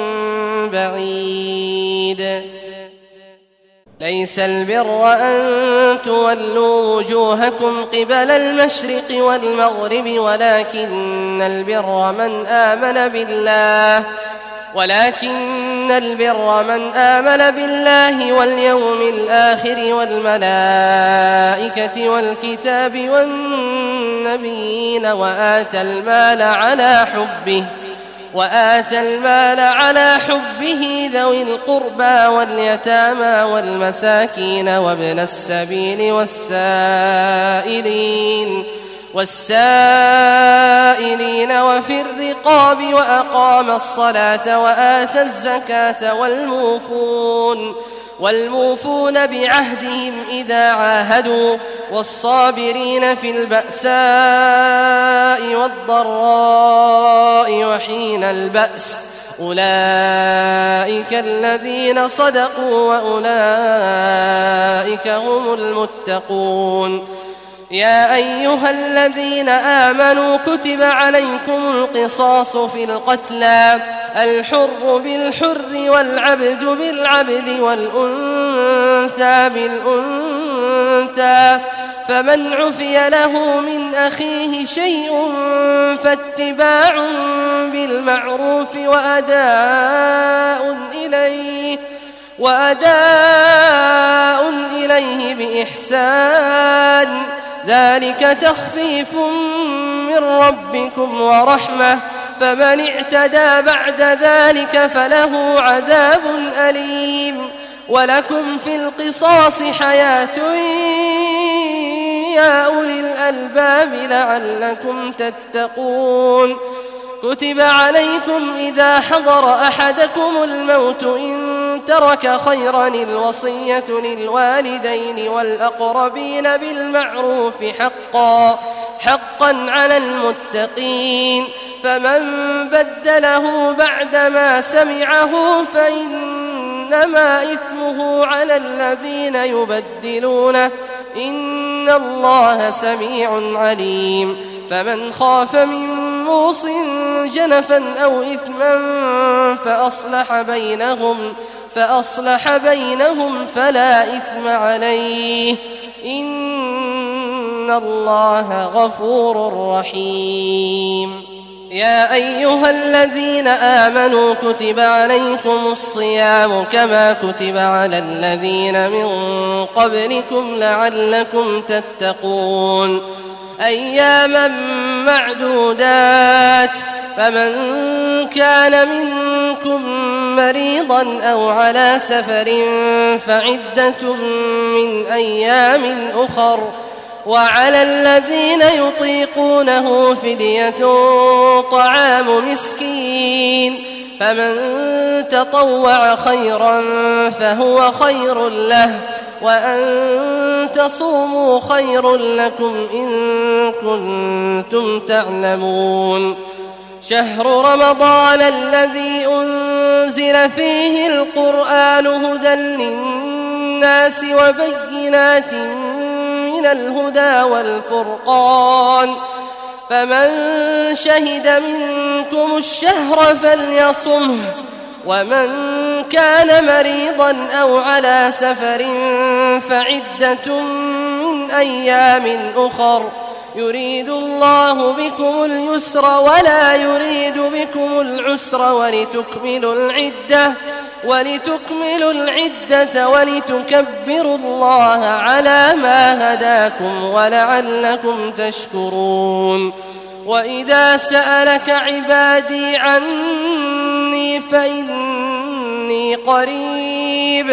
بعيد. ليس البر أن تولوا وجوهكم قبل المشرق والمغرب ولكن البر من آمن بالله ولكن البر من آمن بالله واليوم الآخر والملائكة والكتاب والنبيين وآتى المال على حبه وآتى المال على حبه ذوي القربى واليتامى والمساكين وابن السبيل والسائلين والسائلين وفي الرقاب وأقام الصلاة وآتى الزكاة والموفون والموفون بعهدهم إذا عاهدوا والصابرين في البأساء والضراء وحين البأس أولئك الذين صدقوا وأولئك هم المتقون. يا أيها الذين آمنوا كتب عليكم القصاص في القتلى الحر بالحر والعبد بالعبد والأنثى بالأنثى فمن عفي له من أخيه شيء فاتباع بالمعروف وأداء إليه وأداء إليه بإحسان ذلك تخفيف من ربكم ورحمة فمن اعتدى بعد ذلك فله عذاب أليم. ولكم في القصاص حياة يا أولي الألباب لعلكم تتقون. كتب عليكم إذا حضر أحدكم الموت إن ترك خيرا الوصية للوالدين والأقربين بالمعروف حقا حقا على المتقين فمن بدله بعدما سمعه فإنما إثمه على الذين يبدلونه إن الله سميع عليم. فمن خاف من موص جنفا أو إثما فأصلح بينهم فأصلح بينهم فلا إثم عليه إن الله غفور رحيم. يا أيها الذين آمنوا كتب عليكم الصيام كما كتب على الذين من قبلكم لعلكم تتقون أياما معدودات فمن كان منكم مريضا أو على سفر فعدة من أيام أخر وعلى الذين يطيقونه فدية طعام مسكين فمن تطوع خيرا فهو خير له وأن تصوموا خير لكم إن كنتم تعلمون. شهر رمضان الذي أنزل فيه القرآن هدى للناس وبينات من الهدى والفرقان فمن شهد منكم الشهر فليصمه ومن كان مريضا أو على سفر فعدة من أيام أخر يريد الله بكم اليسر ولا يريد بكم العسر ولتكملوا العدة ولتكملوا العدة ولتكبروا الله على ما هداكم ولعلكم تشكرون. وإذا سألك عبادي عني فإني قريب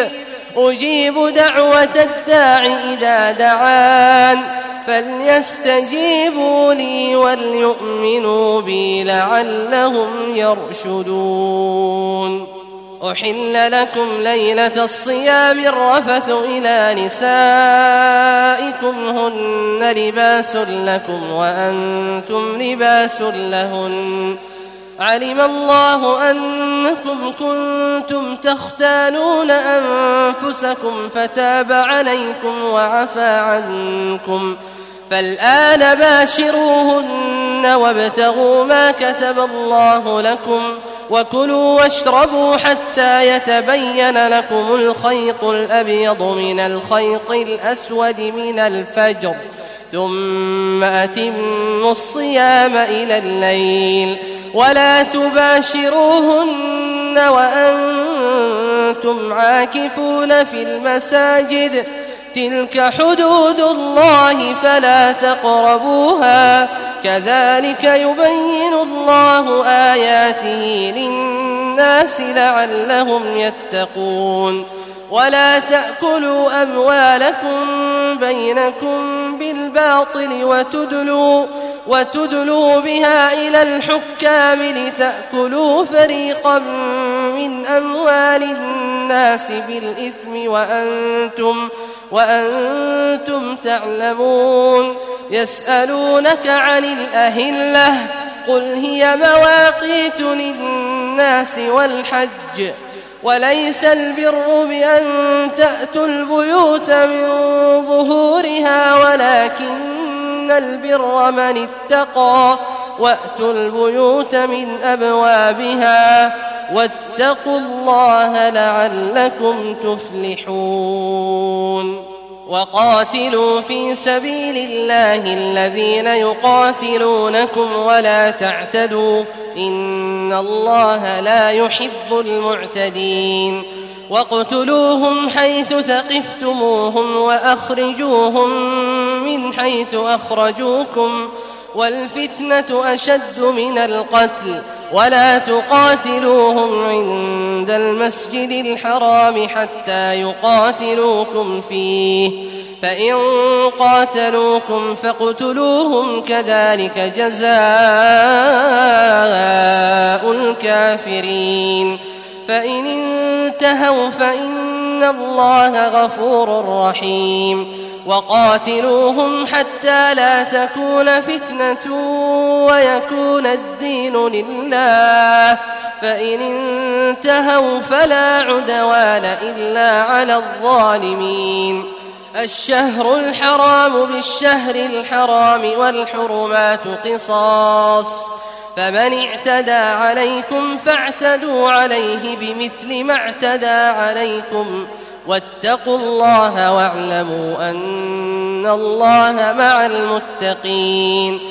أجيب دعوة الداع إذا دعان فليستجيبوا لي وليؤمنوا بي لعلهم يرشدون. أحل لكم ليلة الصيام الرفث إلى نسائكم هن لباس لكم وأنتم لباس لهن علم الله أنكم كنتم تختانون أنفسكم فتاب عليكم وعفى عنكم فالآن باشروهن وابتغوا ما كتب الله لكم وكلوا واشربوا حتى يتبين لكم الخيط الأبيض من الخيط الأسود من الفجر ثم أتموا الصيام إلى الليل ولا تباشروهن وأنتم عاكفون في المساجد تلك حدود الله فلا تقربوها كذلك يبين الله آياته للناس لعلهم يتقون. ولا تأكلوا أموالكم بينكم بالباطل وتدلوا وتدلوا بها إلى الحكام لتأكلوا فريقا من أموال الناس بالإثم وأنتم وأنتم تعلمون. يسألونك عن الأهلة قل هي مواقيت للناس والحج وليس البر بأن تأتوا البيوت من ظهورها ولكن البر من اتقى وأتوا البيوت من أبوابها واتقوا الله لعلكم تفلحون. وقاتلوا في سبيل الله الذين يقاتلونكم ولا تعتدوا إن الله لا يحب المعتدين. واقتلوهم حيث ثقفتموهم وأخرجوهم من حيث أخرجوكم والفتنة أشد من القتل ولا تقاتلوهم عند المسجد الحرام حتى يقاتلوكم فيه فإن قاتلوكم فاقتلوهم كذلك جزاء الكافرين. فإن انتهوا فإن الله غفور رحيم. وقاتلوهم حتى لا تكون فتنة ويكون الدين لله فإن انتهوا فلا عدوان إلا على الظالمين. الشهر الحرام بالشهر الحرام والحرمات قصاص فمن اعتدى عليكم فاعتدوا عليه بمثل ما اعتدى عليكم واتقوا الله واعلموا أن الله مع المتقين.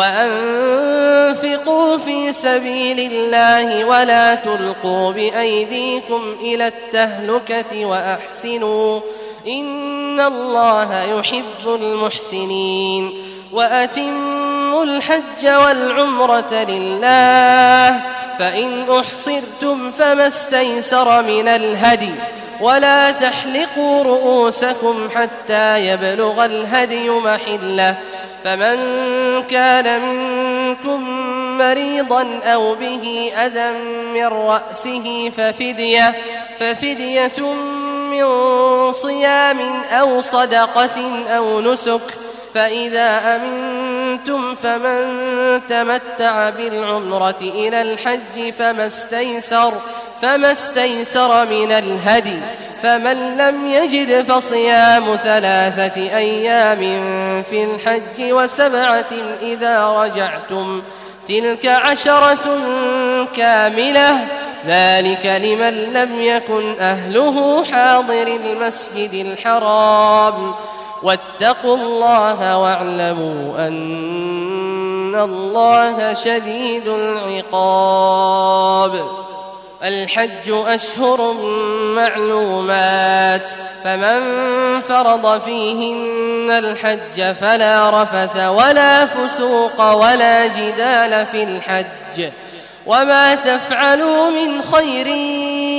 وأنفقوا في سبيل الله ولا تلقوا بأيديكم إلى التهلكة وأحسنوا إن الله يحب المحسنين. وأتموا الحج والعمرة لله فإن أحصرتم فما استيسر من الهدي ولا تحلقوا رؤوسكم حتى يبلغ الهدي محله فمن كان منكم مريضا أو به أذى من رأسه ففدية, ففدية من صيام أو صدقة أو نسك فإذا أمنتم فمن تمتع بالعمرة إلى الحج فما استيسر, فما استيسر من الهدي فمن لم يجد فصيام ثلاثة أيام في الحج وسبعة إذا رجعتم تلك عشرة كاملة ذلك لمن لم يكن أهله حاضر المسجد الحرام واتقوا الله واعلموا أن الله شديد العقاب. الحج أشهر معلومات فمن فرض فيهن الحج فلا رفث ولا فسوق ولا جدال في الحج وما تفعلوا من خير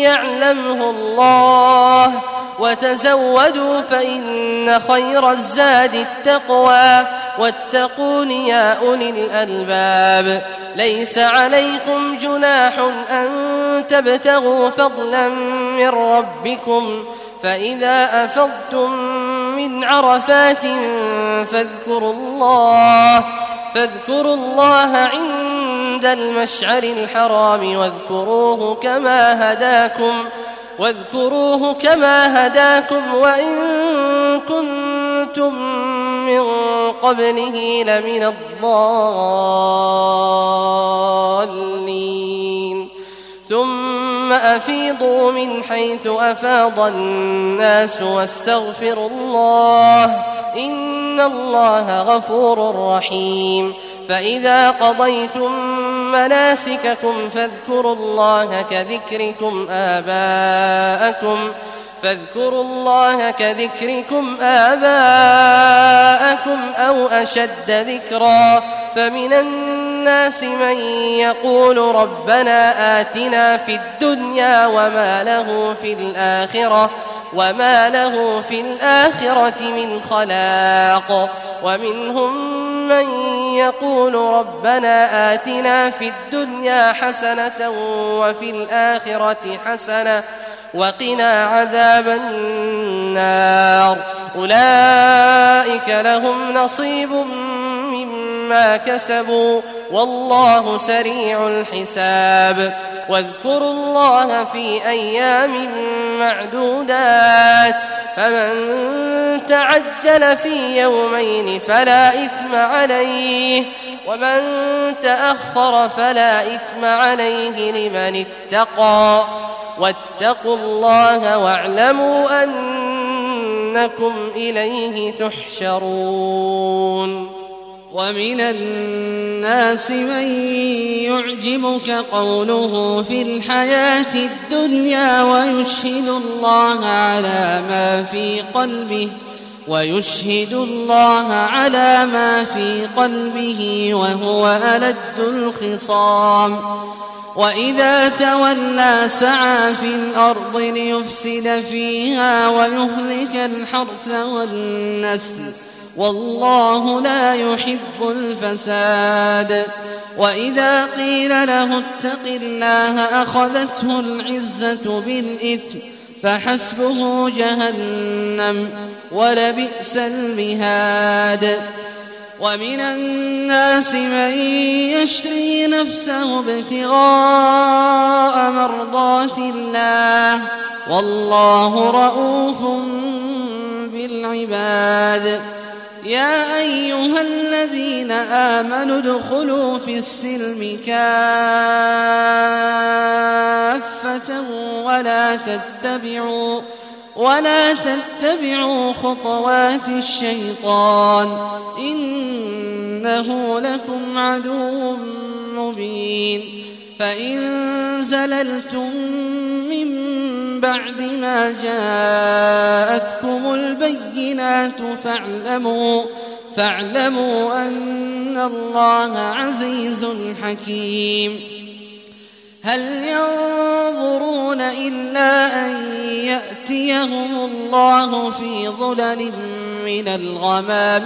يعلمه الله وتزودوا فإن خير الزاد التقوى واتقون يا أولي الألباب ليس عليكم جناح أن تبتغوا فضلا من ربكم فإذا أفضتم من عرفات فاذكروا الله فاذكروا الله عند المشعر الحرام واذكروه كما هداكم واذكروه كما هداكم وإن كنتم من قبله لمن الضالين ثم أفيضوا من حيث أفاض الناس واستغفروا الله إن الله غفور رحيم فإذا قضيتم مناسككم فاذكروا الله كذكركم آباءكم فاذكروا الله كذكركم آباءكم أو أشد ذكرا فمن الناس من يقول ربنا آتنا في الدنيا وما له في الآخرة وما له في الآخرة من خلاق ومنهم من يقول ربنا آتنا في الدنيا حسنة وفي الآخرة حسنة وقنا عذاب النار أولئك لهم نصيب مما كسبوا والله سريع الحساب واذكروا الله في أيام معدودات فمن تعجل في يومين فلا إثم عليه ومن تأخر فلا إثم عليه لمن اتقى واتقوا الله واعلموا أنكم إليه تحشرون ومن الناس من يعجبك قوله في الحياة الدنيا ويشهد الله على ما في قلبه ويشهد الله على ما في قلبه وهو ألد الخصام وإذا تولى سعى في الأرض ليفسد فيها ويهلك الحرث والنسل والله لا يحب الفساد وإذا قيل له اتق الله أخذته العزة بالإثم فحسبه جهنم ولبئس المهاد ومن الناس من يشري نفسه ابتغاء مرضات الله والله رؤوف بالعباد يا أيها الذين آمنوا ادخلوا في السلم كافة ولا تتبعوا ولا تتبعوا خطوات الشيطان إنه لكم عدو مبين فإن زللتم من بعد ما جاءتكم البينات فاعلموا فاعلموا أن الله عزيز حكيم هل ينظرون إلا أن يأتيهم الله في ظلل من الغمام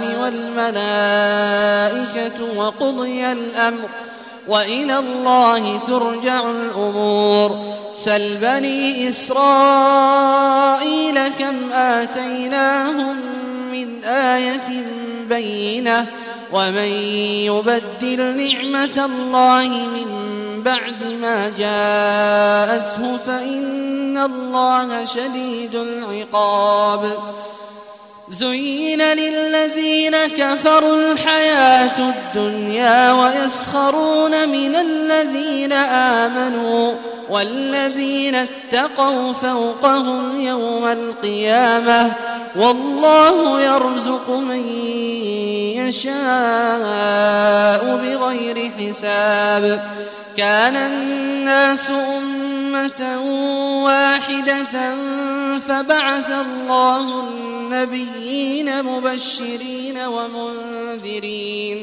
والملائكة وقضي الأمر وإلى الله ترجع الأمور سل بني إسرائيل كم آتيناهم من آية بينة ومن يبدل نعمة الله من بعد ما جاءته فإن الله شديد العقاب زين للذين كفروا الحياة الدنيا ويسخرون من الذين آمنوا والذين اتقوا فوقهم يوم القيامة والله يرزق من يشاء بغير حساب كان الناس أمة واحدة فبعث الله النبيين مبشرين ومنذرين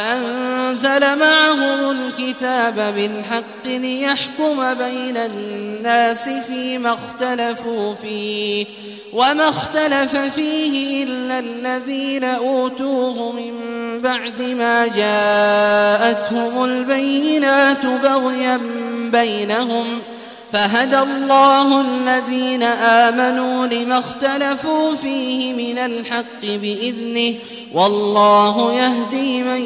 وأنزل معهم الكتاب بالحق ليحكم بين الناس للناس فيما اختلفوا فيه وما اختلف فيه إلا الذين أوتوه من بعد ما جاءتهم البينات بغيا بينهم فهدى الله الذين آمنوا لما اختلفوا فيه من الحق بإذنه والله يهدي من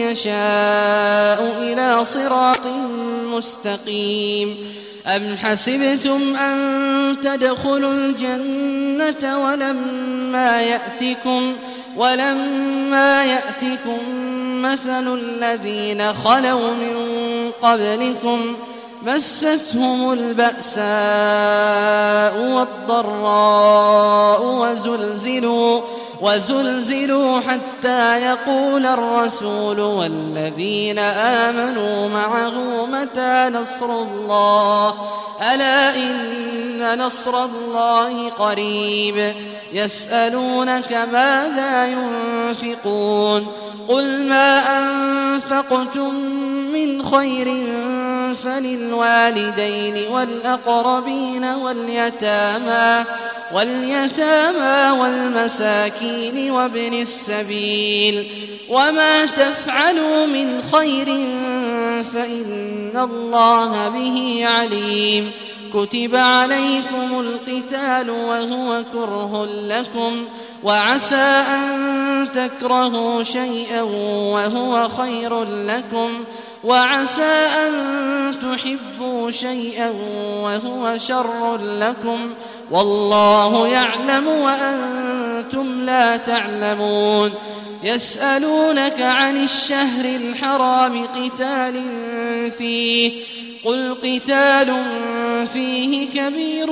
يشاء إلى صراط مستقيم. أم حسبتم أن تدخلوا الجنة ولما يأتكم ولما يأتكم مثل الذين خلوا من قبلكم مستهم البأساء والضراء وزلزلوا وزلزلوا حتى يقول الرسول والذين آمنوا معه متى نصر الله ألا إن نصر الله قريب. يسألونك ماذا ينفقون قل ما أنفقتم من خير فللوالدين والأقربين واليتامى واليتامى والمساكين وابن السبيل وما تفعلوا من خير فإن الله به عليم. كتب عليكم القتال وهو كره لكم وعسى أن تكرهوا شيئا وهو خير لكم وعسى أن تحبوا شيئا وهو شر لكم والله يعلم وأنتم لا تعلمون. يسألونك عن الشهر الحرام قتال فيه قل قتال فيه كبير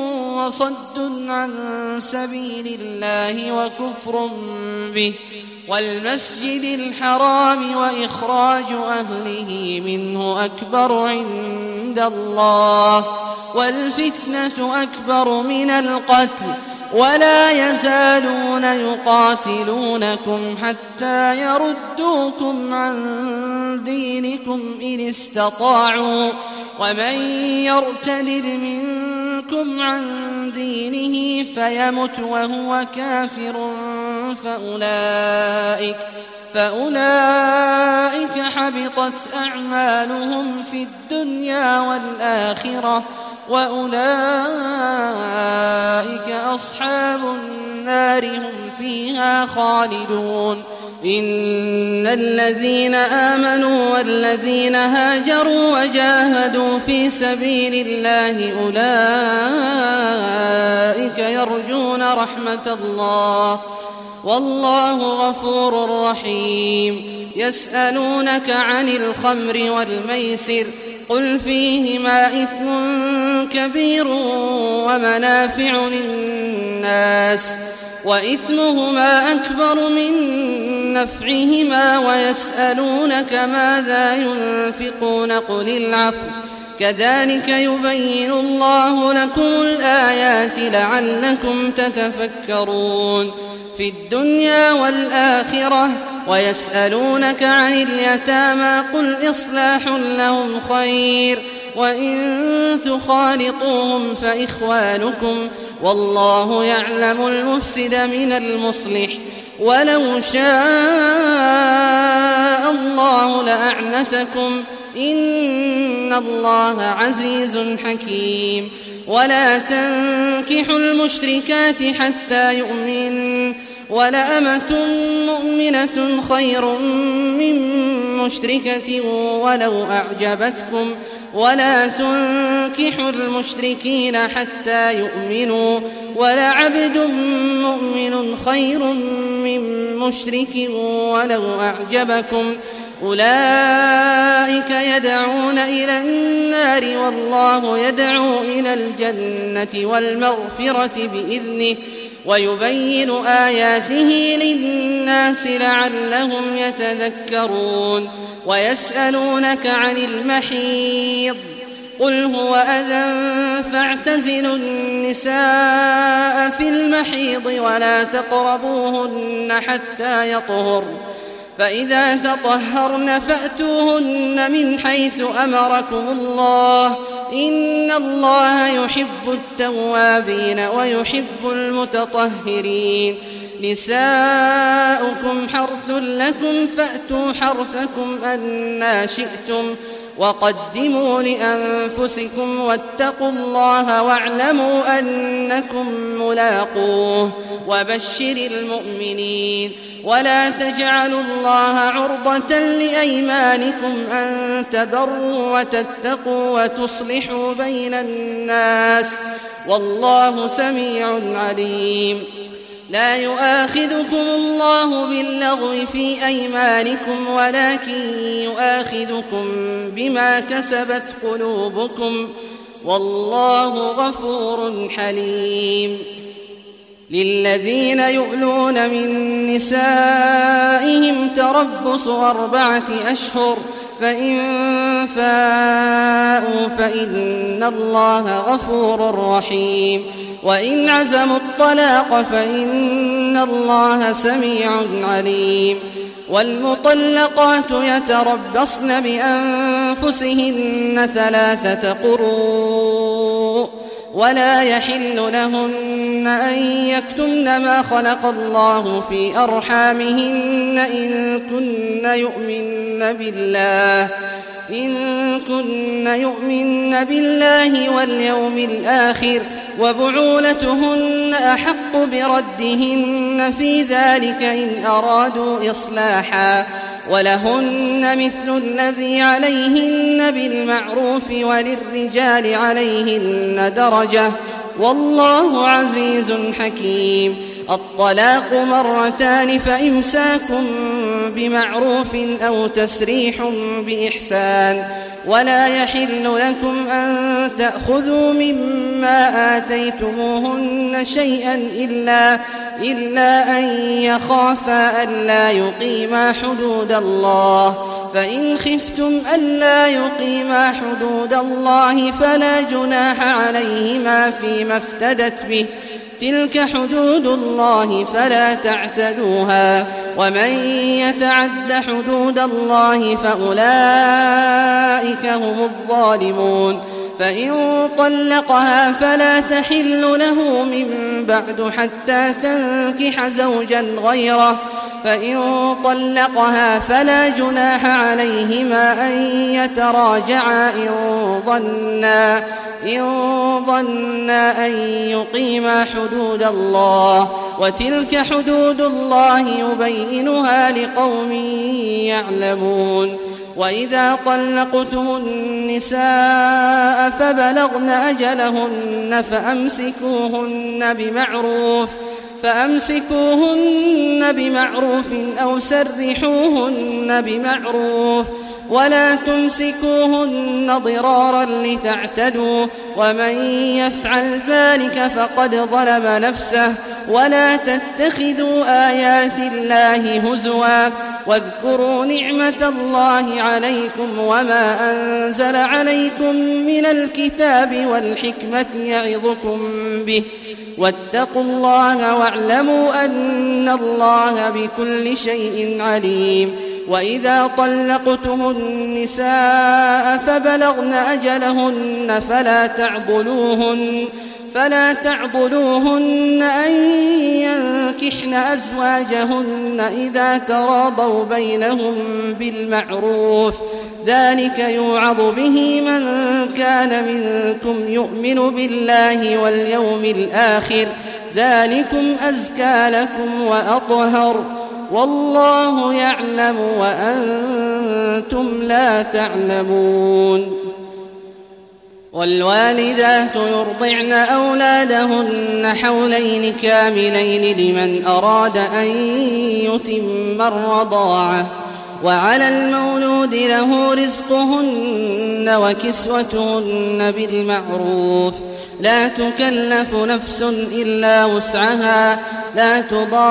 وصد عن سبيل الله وكفر به والمسجد الحرام وإخراج أهله منه أكبر عند الله والفتنة أكبر من القتل ولا يزالون يقاتلونكم حتى يردوكم عن دينكم إن استطاعوا ومن يرتد منكم عن دينه فيمت وهو كافر فأولئك, فأولئك حبطت أعمالهم في الدنيا والآخرة وأولئك أصحاب النار هم فيها خالدون. إن الذين آمنوا والذين هاجروا وجاهدوا في سبيل الله أولئك يرجون رحمة الله والله غفور رحيم. يسألونك عن الخمر والميسر قل فيهما إثم كبير ومنافع للناس وإثمهما أكبر من نفعهما ويسألونك ماذا ينفقون قل العفو كذلك يبين الله لكم الآيات لعلكم تتفكرون في الدنيا والآخرة. ويسألونك عن اليتامى قل إصلاح لهم خير وإن تخالطوهم فإخوانكم والله يعلم المفسد من المصلح ولو شاء الله لأعنتكم إن الله عزيز حكيم. ولا تنكحوا المشركات حتى يؤمنوا ولأمة مؤمنة خير من مشركة ولو أعجبتكم ولا تنكحوا المشركين حتى يؤمنوا ولعبد مؤمن خير من مشرك ولو أعجبكم أولئك يدعون إلى النار والله يدعو إلى الجنة والمغفرة بإذنه ويبين آياته للناس لعلهم يتذكرون. ويسألونك عن المحيض قل هو أذى فاعتزلوا النساء في المحيض ولا تقربوهن حتى يطهرن فإذا تطهرن فأتوهن من حيث أمركم الله إن الله يحب التوابين ويحب المتطهرين نساؤكم حرث لكم فأتوا حرثكم أنى شئتم وقدموا لأنفسكم واتقوا الله واعلموا أنكم ملاقوه وبشر المؤمنين ولا تجعلوا الله عرضة لأيمانكم أن تبروا وتتقوا وتصلحوا بين الناس والله سميع عليم لا يؤاخذكم الله باللغو في أيمانكم ولكن يؤاخذكم بما كسبت قلوبكم والله غفور حليم للذين يؤلون من نسائهم تربص أربعة أشهر فإن فاءوا فإن الله غفور رحيم وإن عزموا الطلاق فإن الله سميع عليم والمطلقات يتربصن بأنفسهن ثلاثة قروء ولا يحل لهن أن يكتمن ما خلق الله في أرحامهن إن كن يؤمن بالله إن كن يؤمن بالله واليوم الآخر وبعولتهن أحق بردهن في ذلك إن أرادوا إصلاحا ولهن مثل الذي عليهن بالمعروف وللرجال عليهن درجة والله عزيز حكيم الطلاق مرتان فإمساك بمعروف أو تسريح بإحسان ولا يحل لكم أن تأخذوا مما آتيتموهن شيئا إلا, إلا أن يخافا ألا يقيما حدود الله فإن خفتم ألا يقيما حدود الله فلا جناح عليهما فيما افتدت به تلك حدود الله فلا تعتدوها ومن يتعد حدود الله فأولئك هم الظالمون فإن طلقها فلا تحل له من بعد حتى تنكح زوجا غيره فإن طلقها فلا جناح عليهما أن يتراجعا إن ظنا إن ظنا أن يقيما حدود الله وتلك حدود الله يبينها لقوم يعلمون وإذا طلقتم النساء فبلغن أجلهن فأمسكوهن بمعروف فأمسكوهن بمعروف أو سرحوهن بمعروف ولا تمسكوهن ضرارا لتعتدوا ومن يفعل ذلك فقد ظلم نفسه ولا تتخذوا آيات الله هزوا واذكروا نعمة الله عليكم وما أنزل عليكم من الكتاب والحكمة يعظكم به واتقوا الله واعلموا أن الله بكل شيء عليم وإذا طلقتم النساء فبلغن أجلهن فلا تعضلوهن فلا تعضلوهن أن ينكحن أزواجهن إذا تراضوا بينهم بالمعروف ذلك يوعظ به من كان منكم يؤمن بالله واليوم الآخر ذلكم أزكى لكم وأطهر والله يعلم وأنتم لا تعلمون والوالدات يرضعن أولادهن حولين كاملين لمن أراد أن يتم الرضاعة وعلى المولود له رزقهن وكسوتهن بالمعروف لا تكلف نفس إلا وسعها لا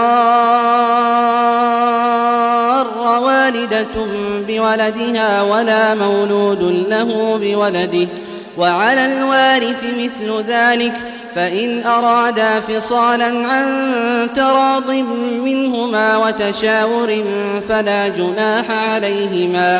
تضار والدة بولدها ولا مولود له بولده وعلى الوارث مثل ذلك فإن أرادا فصالا عن تراض منهما وتشاور فلا جناح عليهما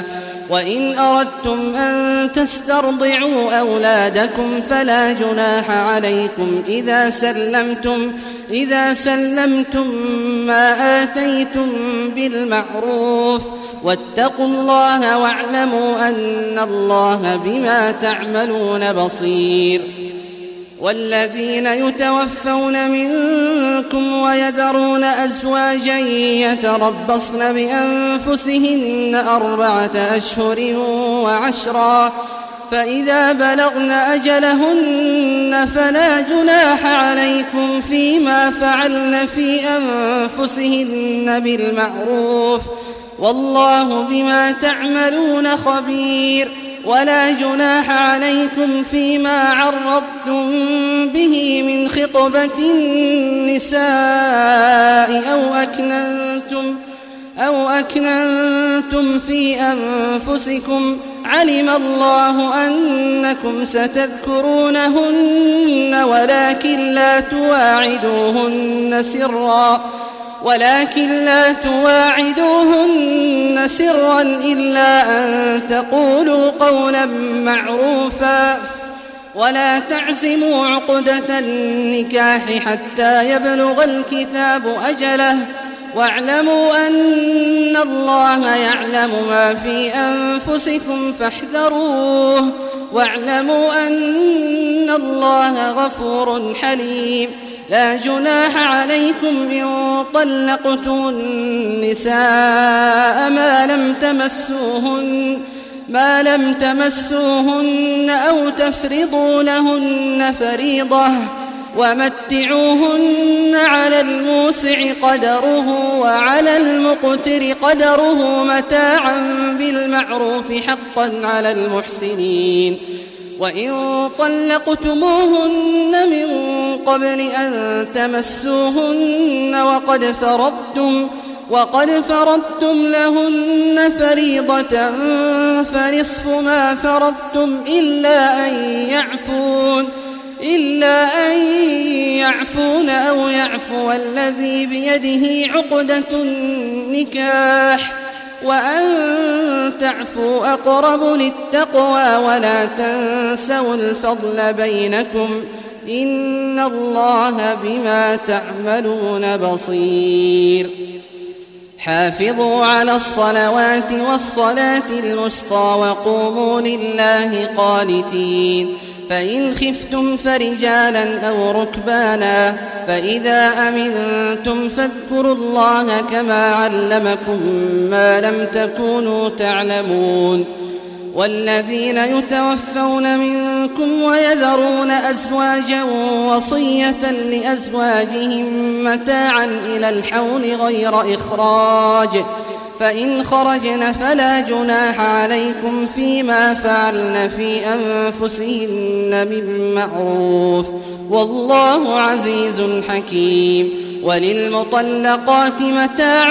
وإن أردتم أن تسترضعوا أولادكم فلا جناح عليكم إذا سلمتم إذا سلمتم ما آتيتم بالمعروف واتقوا الله واعلموا أن الله بما تعملون بصير. والذين يتوفون منكم ويذرون أزواجا يتربصن بأنفسهن أربعة أشهر وعشرا فإذا بلغن أجلهن فلا جناح عليكم فيما فعلن في أنفسهن بالمعروف والله بما تعملون خبير. ولا جناح عليكم فيما عرضتم به من خطبة النساء أو أكننتم أو أكننتم في أنفسكم علم الله أنكم ستذكرونهن ولكن لا تواعدوهن سرا ولكن لا تواعدوهن سرا إلا أن تقولوا قولا معروفا ولا تعزموا عقدة النكاح حتى يبلغ الكتاب أجله واعلموا أن الله يعلم ما في أنفسكم فاحذروه واعلموا أن الله غفور حليم. لا جناح عليكم إن طلقتم النساء ما لم تمسوهن ما لم تمسوهن أو تفرضوا لهن فريضة ومتعوهن على الموسع قدره وعلى المقتر قدره متاعا بالمعروف حقا على المحسنين. وإن طلقتموهن من قبل أن تمسوهن وقد فرضتم وقد فرضتم لهن فريضة فنصف ما فرضتم إلا أن يعفون إلا أن يعفون أو يعفو الذي بيده عقدة النكاح وأن تعفوا أقرب للتقوى ولا تنسوا الفضل بينكم إن الله بما تعملون بصير. حافظوا على الصلوات والصلاة الوسطى وقوموا لله قانتين. فإن خفتم فرجالا أو ركبانا فإذا أمنتم فاذكروا الله كما علمكم ما لم تكونوا تعلمون. والذين يتوفون منكم ويذرون أزواجا وصية لأزواجهم متاعا إلى الحول غير إخراج فإن خرجن فلا جناح عليكم فيما فعلن في أنفسهن من معروف والله عزيز حكيم. وللمطلقات متاع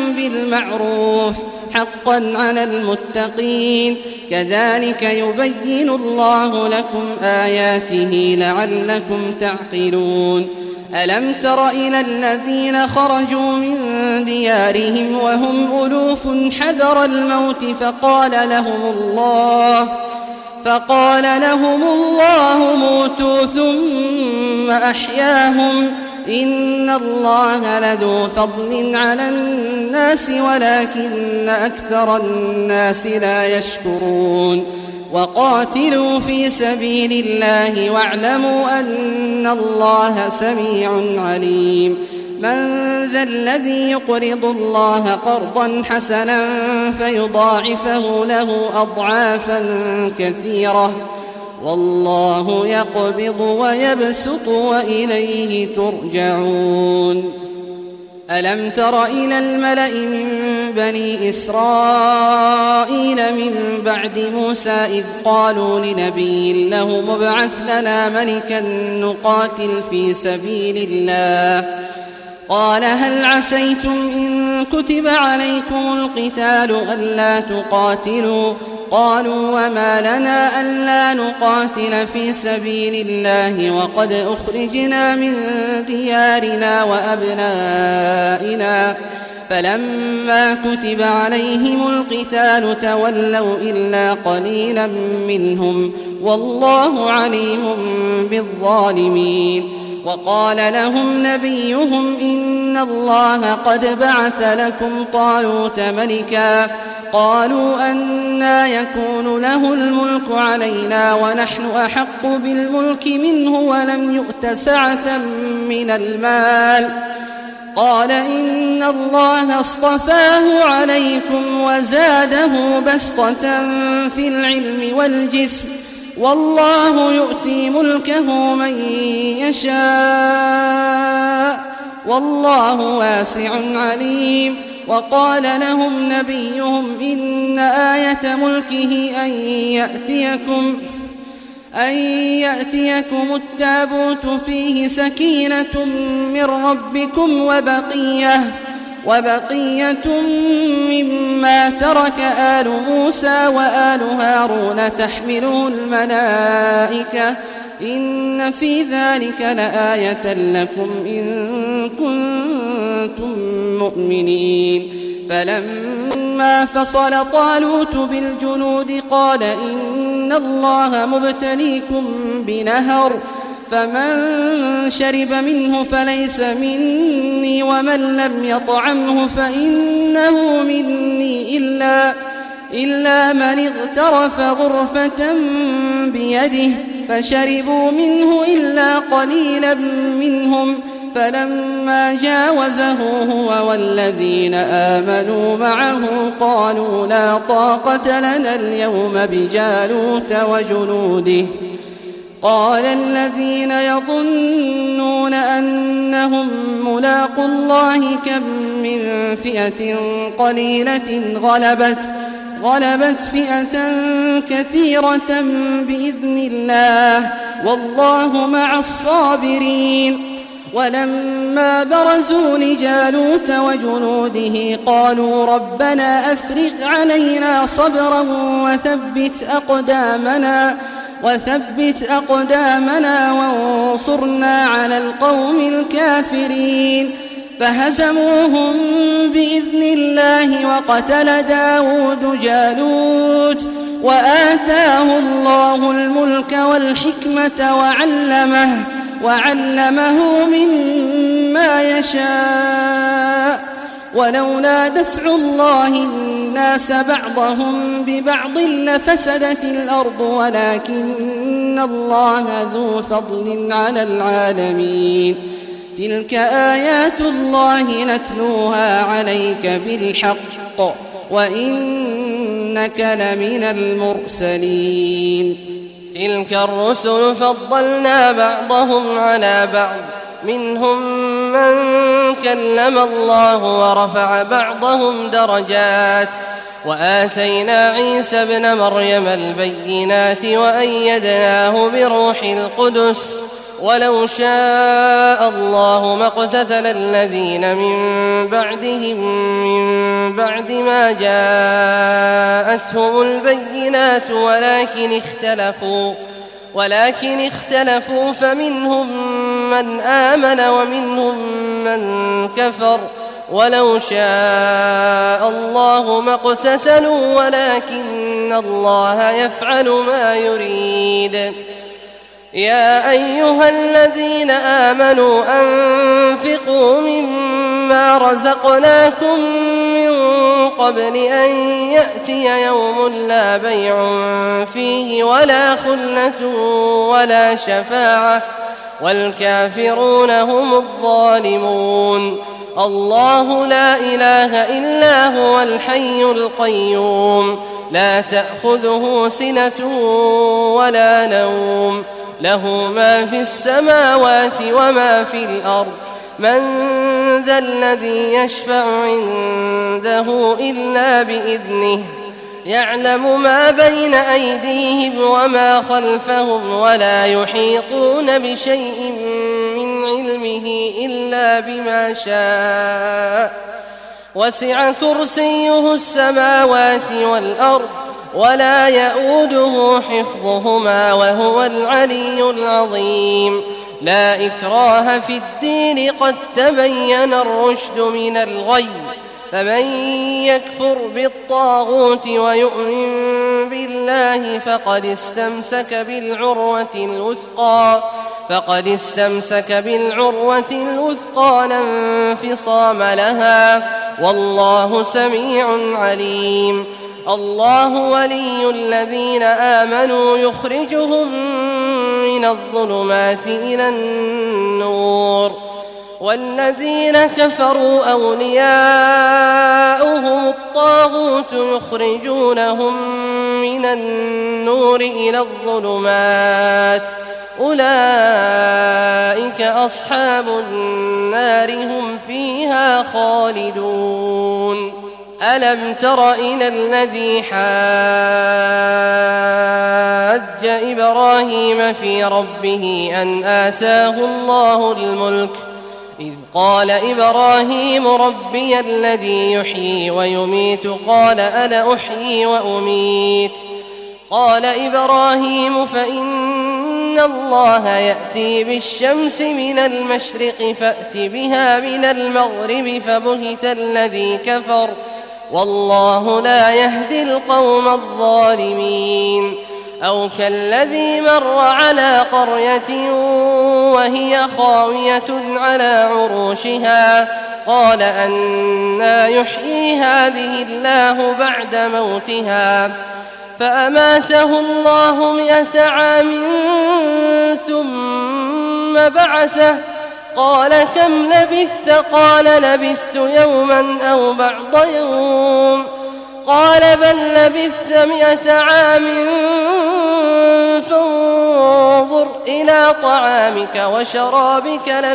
بالمعروف حقا على المتقين كذلك يبين الله لكم آياته لعلكم تعقلون. ألم تر إلى الذين خرجوا من ديارهم وهم ألوف حذر الموت فقال لهم الله فقال لهم الله موتوا ثم أحياهم إن الله لذو فضل على الناس ولكن أكثر الناس لا يشكرون. وقاتلوا في سبيل الله واعلموا أن الله سميع عليم. من ذا الذي يقرض الله قرضا حسنا فيضاعفه له أضعافا كثيرة والله يقبض ويبسط وإليه ترجعون. ألم تر إلى الملأ من بني إسرائيل من بعد موسى إذ قالوا لنبي له مبعث لنا ملكا نقاتل في سبيل الله قال هل عسيتم إن كتب عليكم القتال ألا تقاتلوا قالوا وما لنا ألا نقاتل في سبيل الله وقد أخرجنا من ديارنا وأبنائنا فلما كتب عليهم القتال تولوا إلا قليلا منهم والله عليم بالظالمين. وقال لهم نبيهم إن الله قد بعث لكم طالوت ملكا قالوا أنى يكون له الملك علينا ونحن أحق بالملك منه ولم يؤت سعة من المال قال إن الله اصطفاه عليكم وزاده بسطة في العلم والجسم والله يؤتي ملكه من يشاء والله واسع عليم. وقال لهم نبيهم إن آية ملكه أن يأتيكم أن يأتيكم التابوت فيه سكينة من ربكم وبقية وبقية مما ترك آل موسى وآل هارون تحمله الملائكة إن في ذلك لآية لكم إن كنتم مؤمنين. فلما فصل طالوت بالجنود قال إن الله مبتليكم بنهر فمن شرب منه فليس مني ومن لم يطعمه فإنه مني إلا, إلا من اغترف غرفة بيده فشربوا منه إلا قليلا منهم فلما جاوزه هو والذين آمنوا معه قالوا لا طاقة لنا اليوم بجالوت وجنوده قال الذين يظنون أنهم ملاقوا الله كم من فئة قليلة غلبت غلبت فئة كثيرة بإذن الله والله مع الصابرين. ولما برزوا لجالوت وجنوده قالوا ربنا أفرغ علينا صبرا وثبت أقدامنا وثبت أقدامنا وانصرنا على القوم الكافرين فهزموهم بإذن الله وقتل داود جالوت وآتاه الله الملك والحكمة وعلمه وعلمه مما يشاء ولولا دفع الله الناس بعضهم ببعض لفسدت الأرض ولكن الله ذو فضل على العالمين. تلك آيات الله نتلوها عليك بالحق وإنك لمن المرسلين. تلك الرسل فضلنا بعضهم على بعض منهم من كلم الله ورفع بعضهم درجات وآتينا عيسى ابن مريم البينات وأيدناه بروح القدس ولو شاء الله ما اقتتل الذين من بعدهم من بعد ما جاءتهم البينات ولكن اختلفوا ولكن اختلفوا فمنهم من آمن ومنهم من كفر ولو شاء الله ما اقتتلوا ولكن الله يفعل ما يريد. يا أيها الذين آمنوا أنفقوا مما رزقناكم من قبل أن يأتي يوم لا بيع فيه ولا خلة ولا شفاعة والكافرون هم الظالمون. الله لا إله إلا هو الحي القيوم لا تأخذه سنة ولا نوم له ما في السماوات وما في الأرض من ذا الذي يشفع عنده إلا بإذنه يعلم ما بين أيديهم وما خلفهم ولا يحيطون بشيء من علمه إلا بما شاء وسع كرسيه السماوات والأرض ولا يؤوده حفظهما وهو العلي العظيم. لا إكراه في الدين قد تبين الرشد من الغي فمن يكفر بالطاغوت ويؤمن بالله فقد استمسك بالعروة الوثقى فقد استمسك بالعروة الوثقى لا انفصام لها والله سميع عليم. الله ولي الذين آمنوا يخرجهم من الظلمات إلى النور والذين كفروا أولياؤهم الطاغوت يخرجونهم من النور إلى الظلمات أولئك أصحاب النار هم فيها خالدون. ألم تر إلى الذي حاج إبراهيم في ربه أن آتاه الله الملك إذ قال إبراهيم ربي الذي يحيي ويميت قال أنا أحيي وأميت قال إبراهيم فإن الله يأتي بالشمس من المشرق فأت بها من المغرب فبهت الذي كفر والله لا يهدي القوم الظالمين. أو كالذي مر على قرية وهي خاوية على عروشها قال أنى يحيي هذه الله بعد موتها فأماته الله مئة عام ثم بعثه قال كم لبثت قال لبثت يوما أو بعض يوم قال بل لبثت مئة عام فانظر إلى طعامك وشرابك لم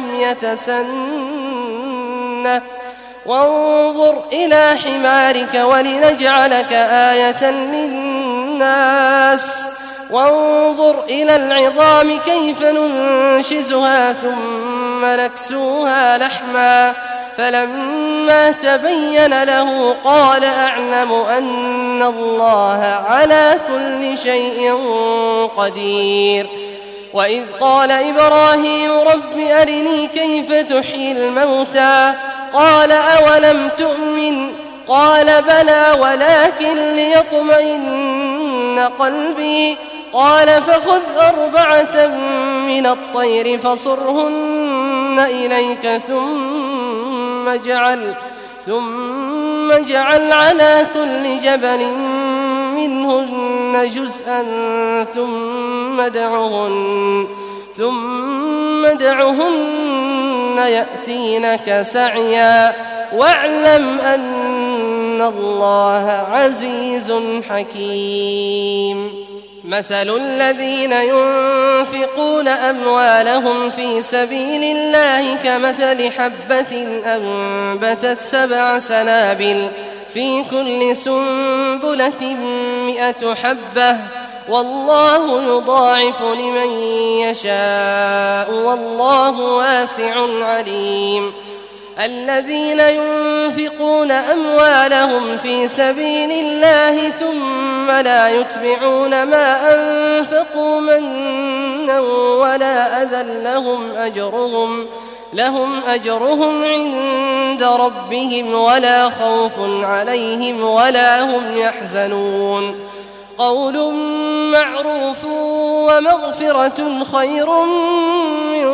يتسنه وانظر إلى حمارك ولنجعلك آية للناس وانظر إلى العظام كيف ننشزها ثم نكسوها لحما فلما تبين له قال أعلم أن الله على كل شيء قدير. وإذ قال إبراهيم رب أرني كيف تحيي الموتى قال أولم تؤمن قال بلى ولكن ليطمئن قلبي قال فخذ أربعة من الطير فصرهن إليك ثم اجعل ثم اجعل على كل جبل منهن جزءا ثم ادعهن ثم ادعهن يأتينك سعيا واعلم أن الله عزيز حكيم. مثل الذين ينفقون أموالهم في سبيل الله كمثل حبة أنبتت سبع سنابل في كل سنبلة مئة حبة والله يضاعف لمن يشاء والله واسع عليم. الذين ينفقون أموالهم في سبيل الله ثم لا يتبعون ما أنفقوا منا ولا أذى لهم أجرهم لهم أجرهم عند ربهم ولا خوف عليهم ولا هم يحزنون. قول معروف ومغفرة خير من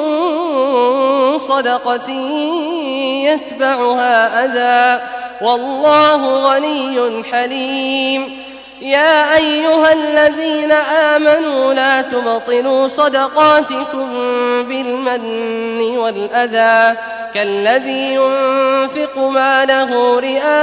صدقة يتبعها أذى والله غني حليم. يا أيها الذين آمنوا لا تبطلوا صدقاتكم بالمن والأذى كالذي ينفق ماله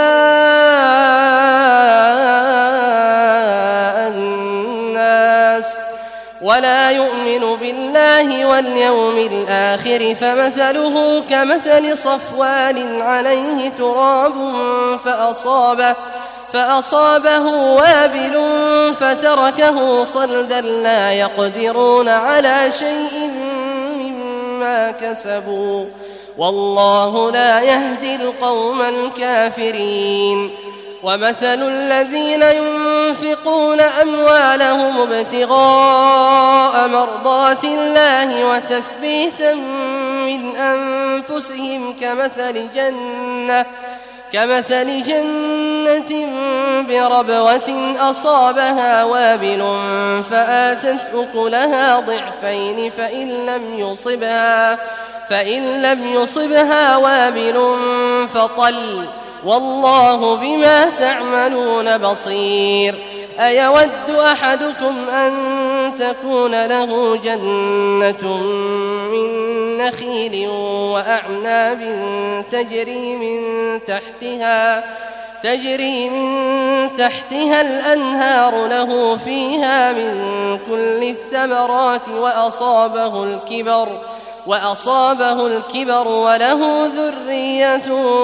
رئاء الناس ولا يؤمن بالله واليوم الآخر فمثله كمثل صفوان عليه تراب فأصابه فأصابه وابل فتركه صلدا لا يقدرون على شيء مما كسبوا والله لا يهدي القوم الكافرين. ومثل الذين ينفقون أموالهم ابتغاء مرضات الله وتثبيتا من أنفسهم كمثل جنة كمثل جنة بربوة أصابها وابل فآتت أكلها ضعفين فإن لم يصبها فإن لم يصبها وابل فطل والله بما تعملون بصير. أيود أحدكم أن تكون له جنة من نخيل وأعناب تجري من تحتها تجري من تحتها الأنهار له فيها من كل الثمرات وأصابه الكبر وأصابه الكبر وله ذرية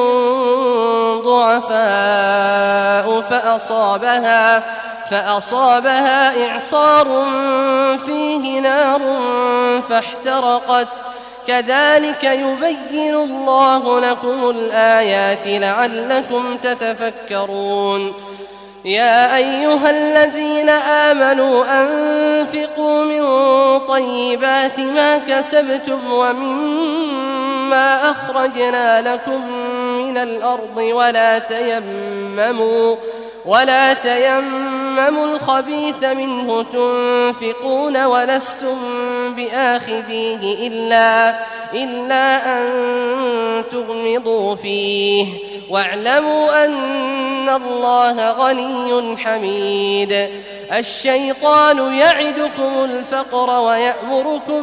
ضعفاء فأصابها فأصابها إعصار فيه نار فاحترقت كذلك يبين الله لكم الآيات لعلكم تتفكرون. يا أيها الذين آمنوا أنفقوا من طيبات ما كسبتم ومما أخرجنا لكم من الأرض ولا تيمموا ولا تيمموا الخبيث منه تنفقون ولستم بآخذيه إلا, إلا أن تغمضوا فيه واعلموا أن الله غني حميد. الشيطان يعدكم الفقر ويأمركم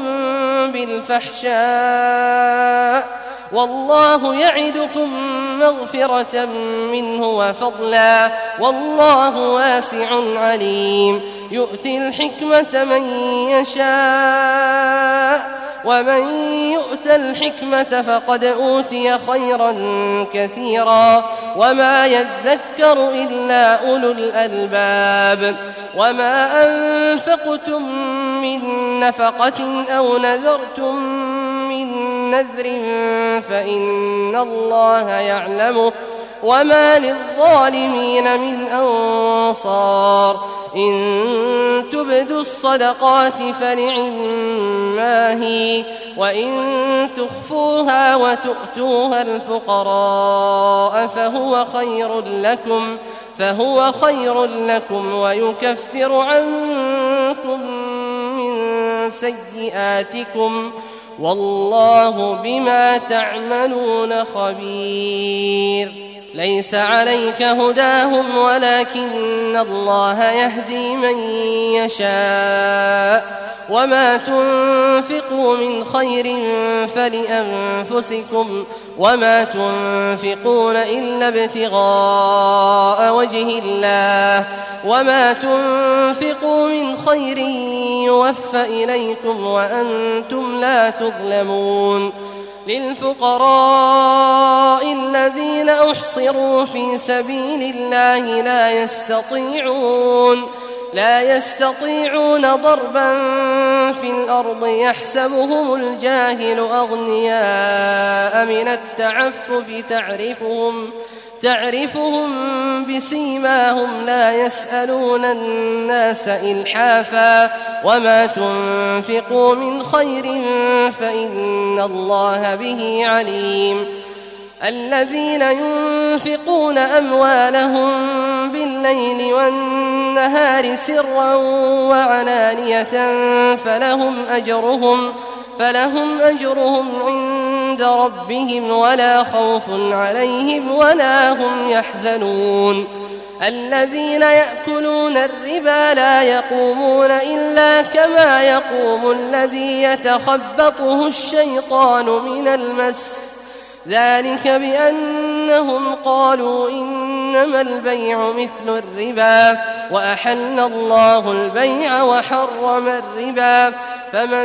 بالفحشاء والله يعدكم مغفرة منه وفضلا والله واسع عليم. يؤتي الحكمة من يشاء ومن يؤت الحكمة فقد أوتي خيرا كثيرا وما يذكر إلا أولو الألباب. وما أنفقتم من نفقة أو نذرتم من نذر فإن الله يعلمه وما للظالمين من أنصار. إن تبدوا الصدقات فنعما هي وإن تخفوها وتؤتوها الفقراء فهو خير لكم فهو خير لكم ويكفر عنكم من سيئاتكم والله بما تعملون خبير. ليس عليك هداهم ولكن الله يهدي من يشاء وما تنفقوا من خير فلأنفسكم وما تنفقون إلا ابتغاء وجه الله وما تنفقوا من خير يوفى إليكم وأنتم لا تظلمون. للفقراء الذين أحصروا في سبيل الله لا يستطيعون لا يستطيعون ضربا في الأرض يحسبهم الجاهل أغنياء من التعفف تعرفهم تعرفهم بسيماهم لا يسألون الناس إلحافا وما تنفقوا من خير فإن الله به عليم. الذين ينفقون أموالهم بالليل والنهار سرا وعلانية فلهم أجرهم فلهم أجرهم عند ربهم ولا خوف عليهم ولا هم يحزنون. الذين يأكلون الربا لا يقومون إلا كما يقوم الذي يتخبطه الشيطان من المس ذلك بأنهم قالوا إنما البيع مثل الربا وأحل الله البيع وحرم الربا. فمن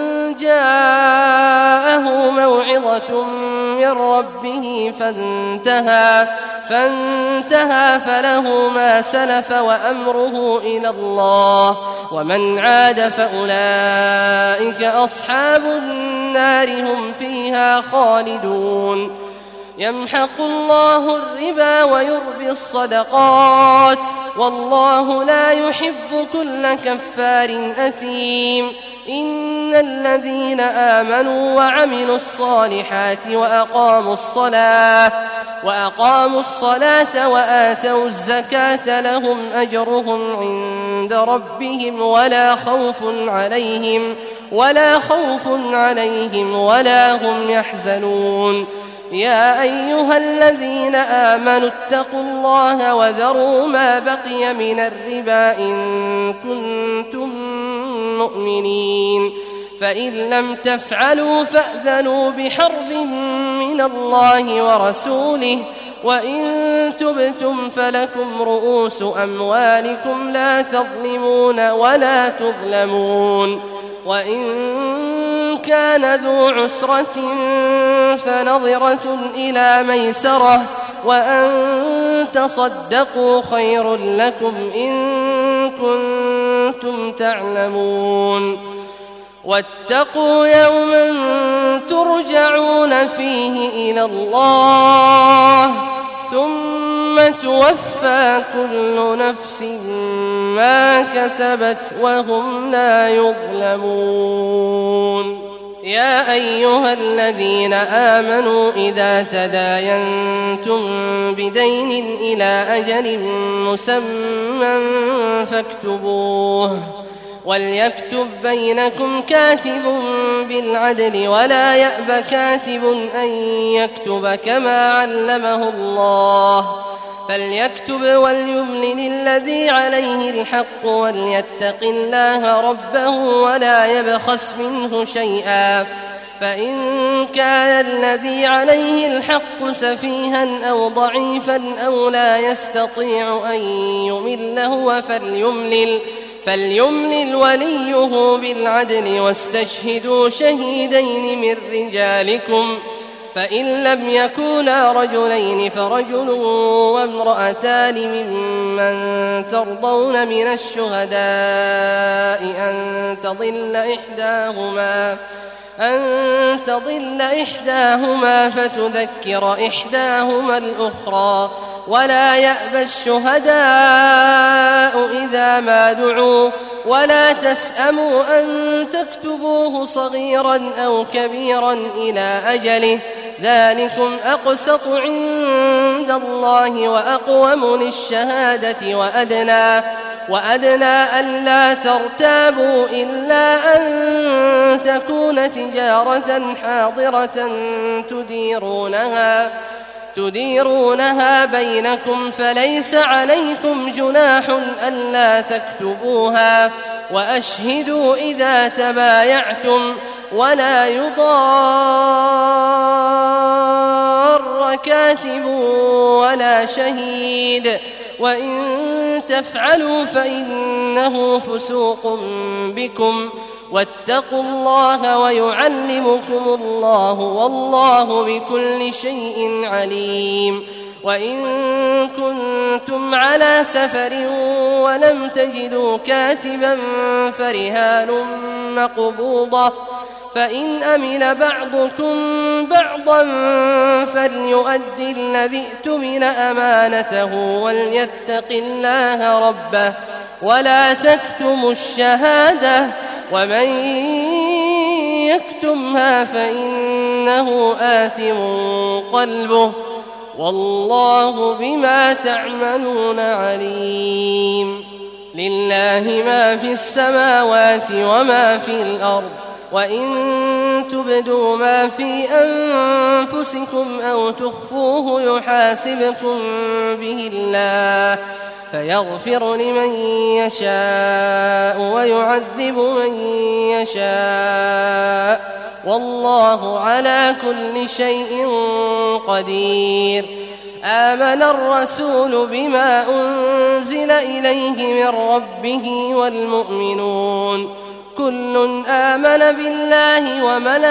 جاءه موعظة من ربه فانتهى فانتهى فله ما سلف وأمره إلى الله ومن عاد فأولئك أصحاب النار هم فيها خالدون. يمحق الله الربا ويربي الصدقات والله لا يحب كل كفار أثيم. إن الذين آمنوا وعملوا الصالحات وأقاموا الصلاة وأقاموا الصلاة وآتوا الزكاة لهم أجرهم عند ربهم ولا خوف عليهم ولا خوف عليهم ولا هم يحزنون يا أيها الذين آمنوا اتقوا الله وذروا ما بقي من الربا إن كنتم مؤمنين فإن لم تفعلوا فأذنوا بحرب من الله ورسوله وإن تبتم فلكم رؤوس أموالكم لا تظلمون ولا تظلمون وإن كان ذو عسرة فنظرة إلى ميسرة وأن تصدقوا خير لكم إن كنتم تعلمون واتقوا يوما ترجعون فيه إلى الله ثم توفى كل نفس ما كسبت وهم لا يظلمون يا أيها الذين آمنوا إذا تداينتم بدين إلى أجل مسمى فاكتبوه وليكتب بينكم كاتب بالعدل ولا يأب كاتب أن يكتب كما علمه الله فليكتب وليملل الذي عليه الحق وليتق الله ربه ولا يبخس منه شيئا فإن كان الذي عليه الحق سفيها أو ضعيفا أو لا يستطيع أن يمل هو فليملل فليملل وليه بالعدل واستشهدوا شهيدين من رجالكم فإن لم يكونا رجلين فرجل وامرأتان ممن ترضون من الشهداء أن تضل إحداهما أن تضل إحداهما فتذكر إحداهما الأخرى ولا يأبى الشهداء إذا ما دعوا ولا تسأموا أن تكتبوه صغيرا أو كبيرا إلى أجله ذلكم أقسط عند الله وأقوم للشهادة وأدنى وأدنى ألا ترتابوا إلا أن تكون تجارة حاضرة تديرونها تديرونها بينكم فليس عليكم جناح ألا تكتبوها وأشهدوا إذا تبايعتم ولا يضار كاتب ولا شهيد وإن تفعلوا فإنه فسوق بكم واتقوا الله ويعلمكم الله والله بكل شيء عليم وإن كنتم على سفر ولم تجدوا كاتبا فرهان مقبوضة فإن أمن بعضكم بعضا فليؤدي الذي اؤتمن أمانته وليتق الله ربه ولا تكتموا الشهادة ومن يكتمها فإنه آثم قلبه والله بما تعملون عليم لله ما في السماوات وما في الأرض وإن تبدوا ما في أنفسكم أو تخفوه يحاسبكم به الله فيغفر لمن يشاء ويعذب من يشاء والله على كل شيء قدير آمن الرسول بما أنزل إليه من ربه والمؤمنون كل آمن بالله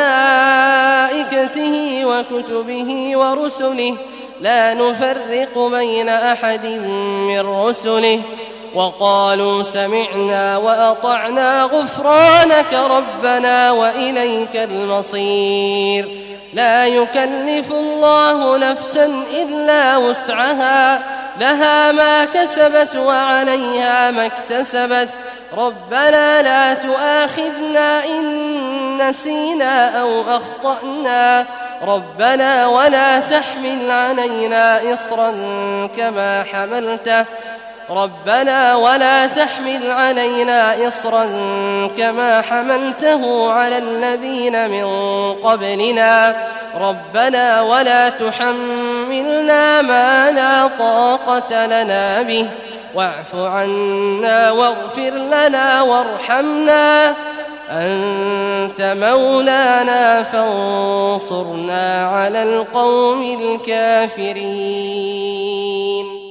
وملائكته وكتبه ورسله لا نفرق بين أحد من رسله وقالوا سمعنا وأطعنا غفرانك ربنا وإليك المصير لا يكلف الله نفسا إلا وسعها لها ما كسبت وعليها ما اكتسبت ربنا لا تؤاخذنا إن نسينا أو أخطأنا ربنا ولا تحمل علينا إصرا كما حملته ربنا ولا تحمل علينا إصرا كما حملته على الذين من قبلنا ربنا ولا تحملنا ما لا طاقة لنا به واعف عنا واغفر لنا وارحمنا أنت مولانا فانصرنا على القوم الكافرين.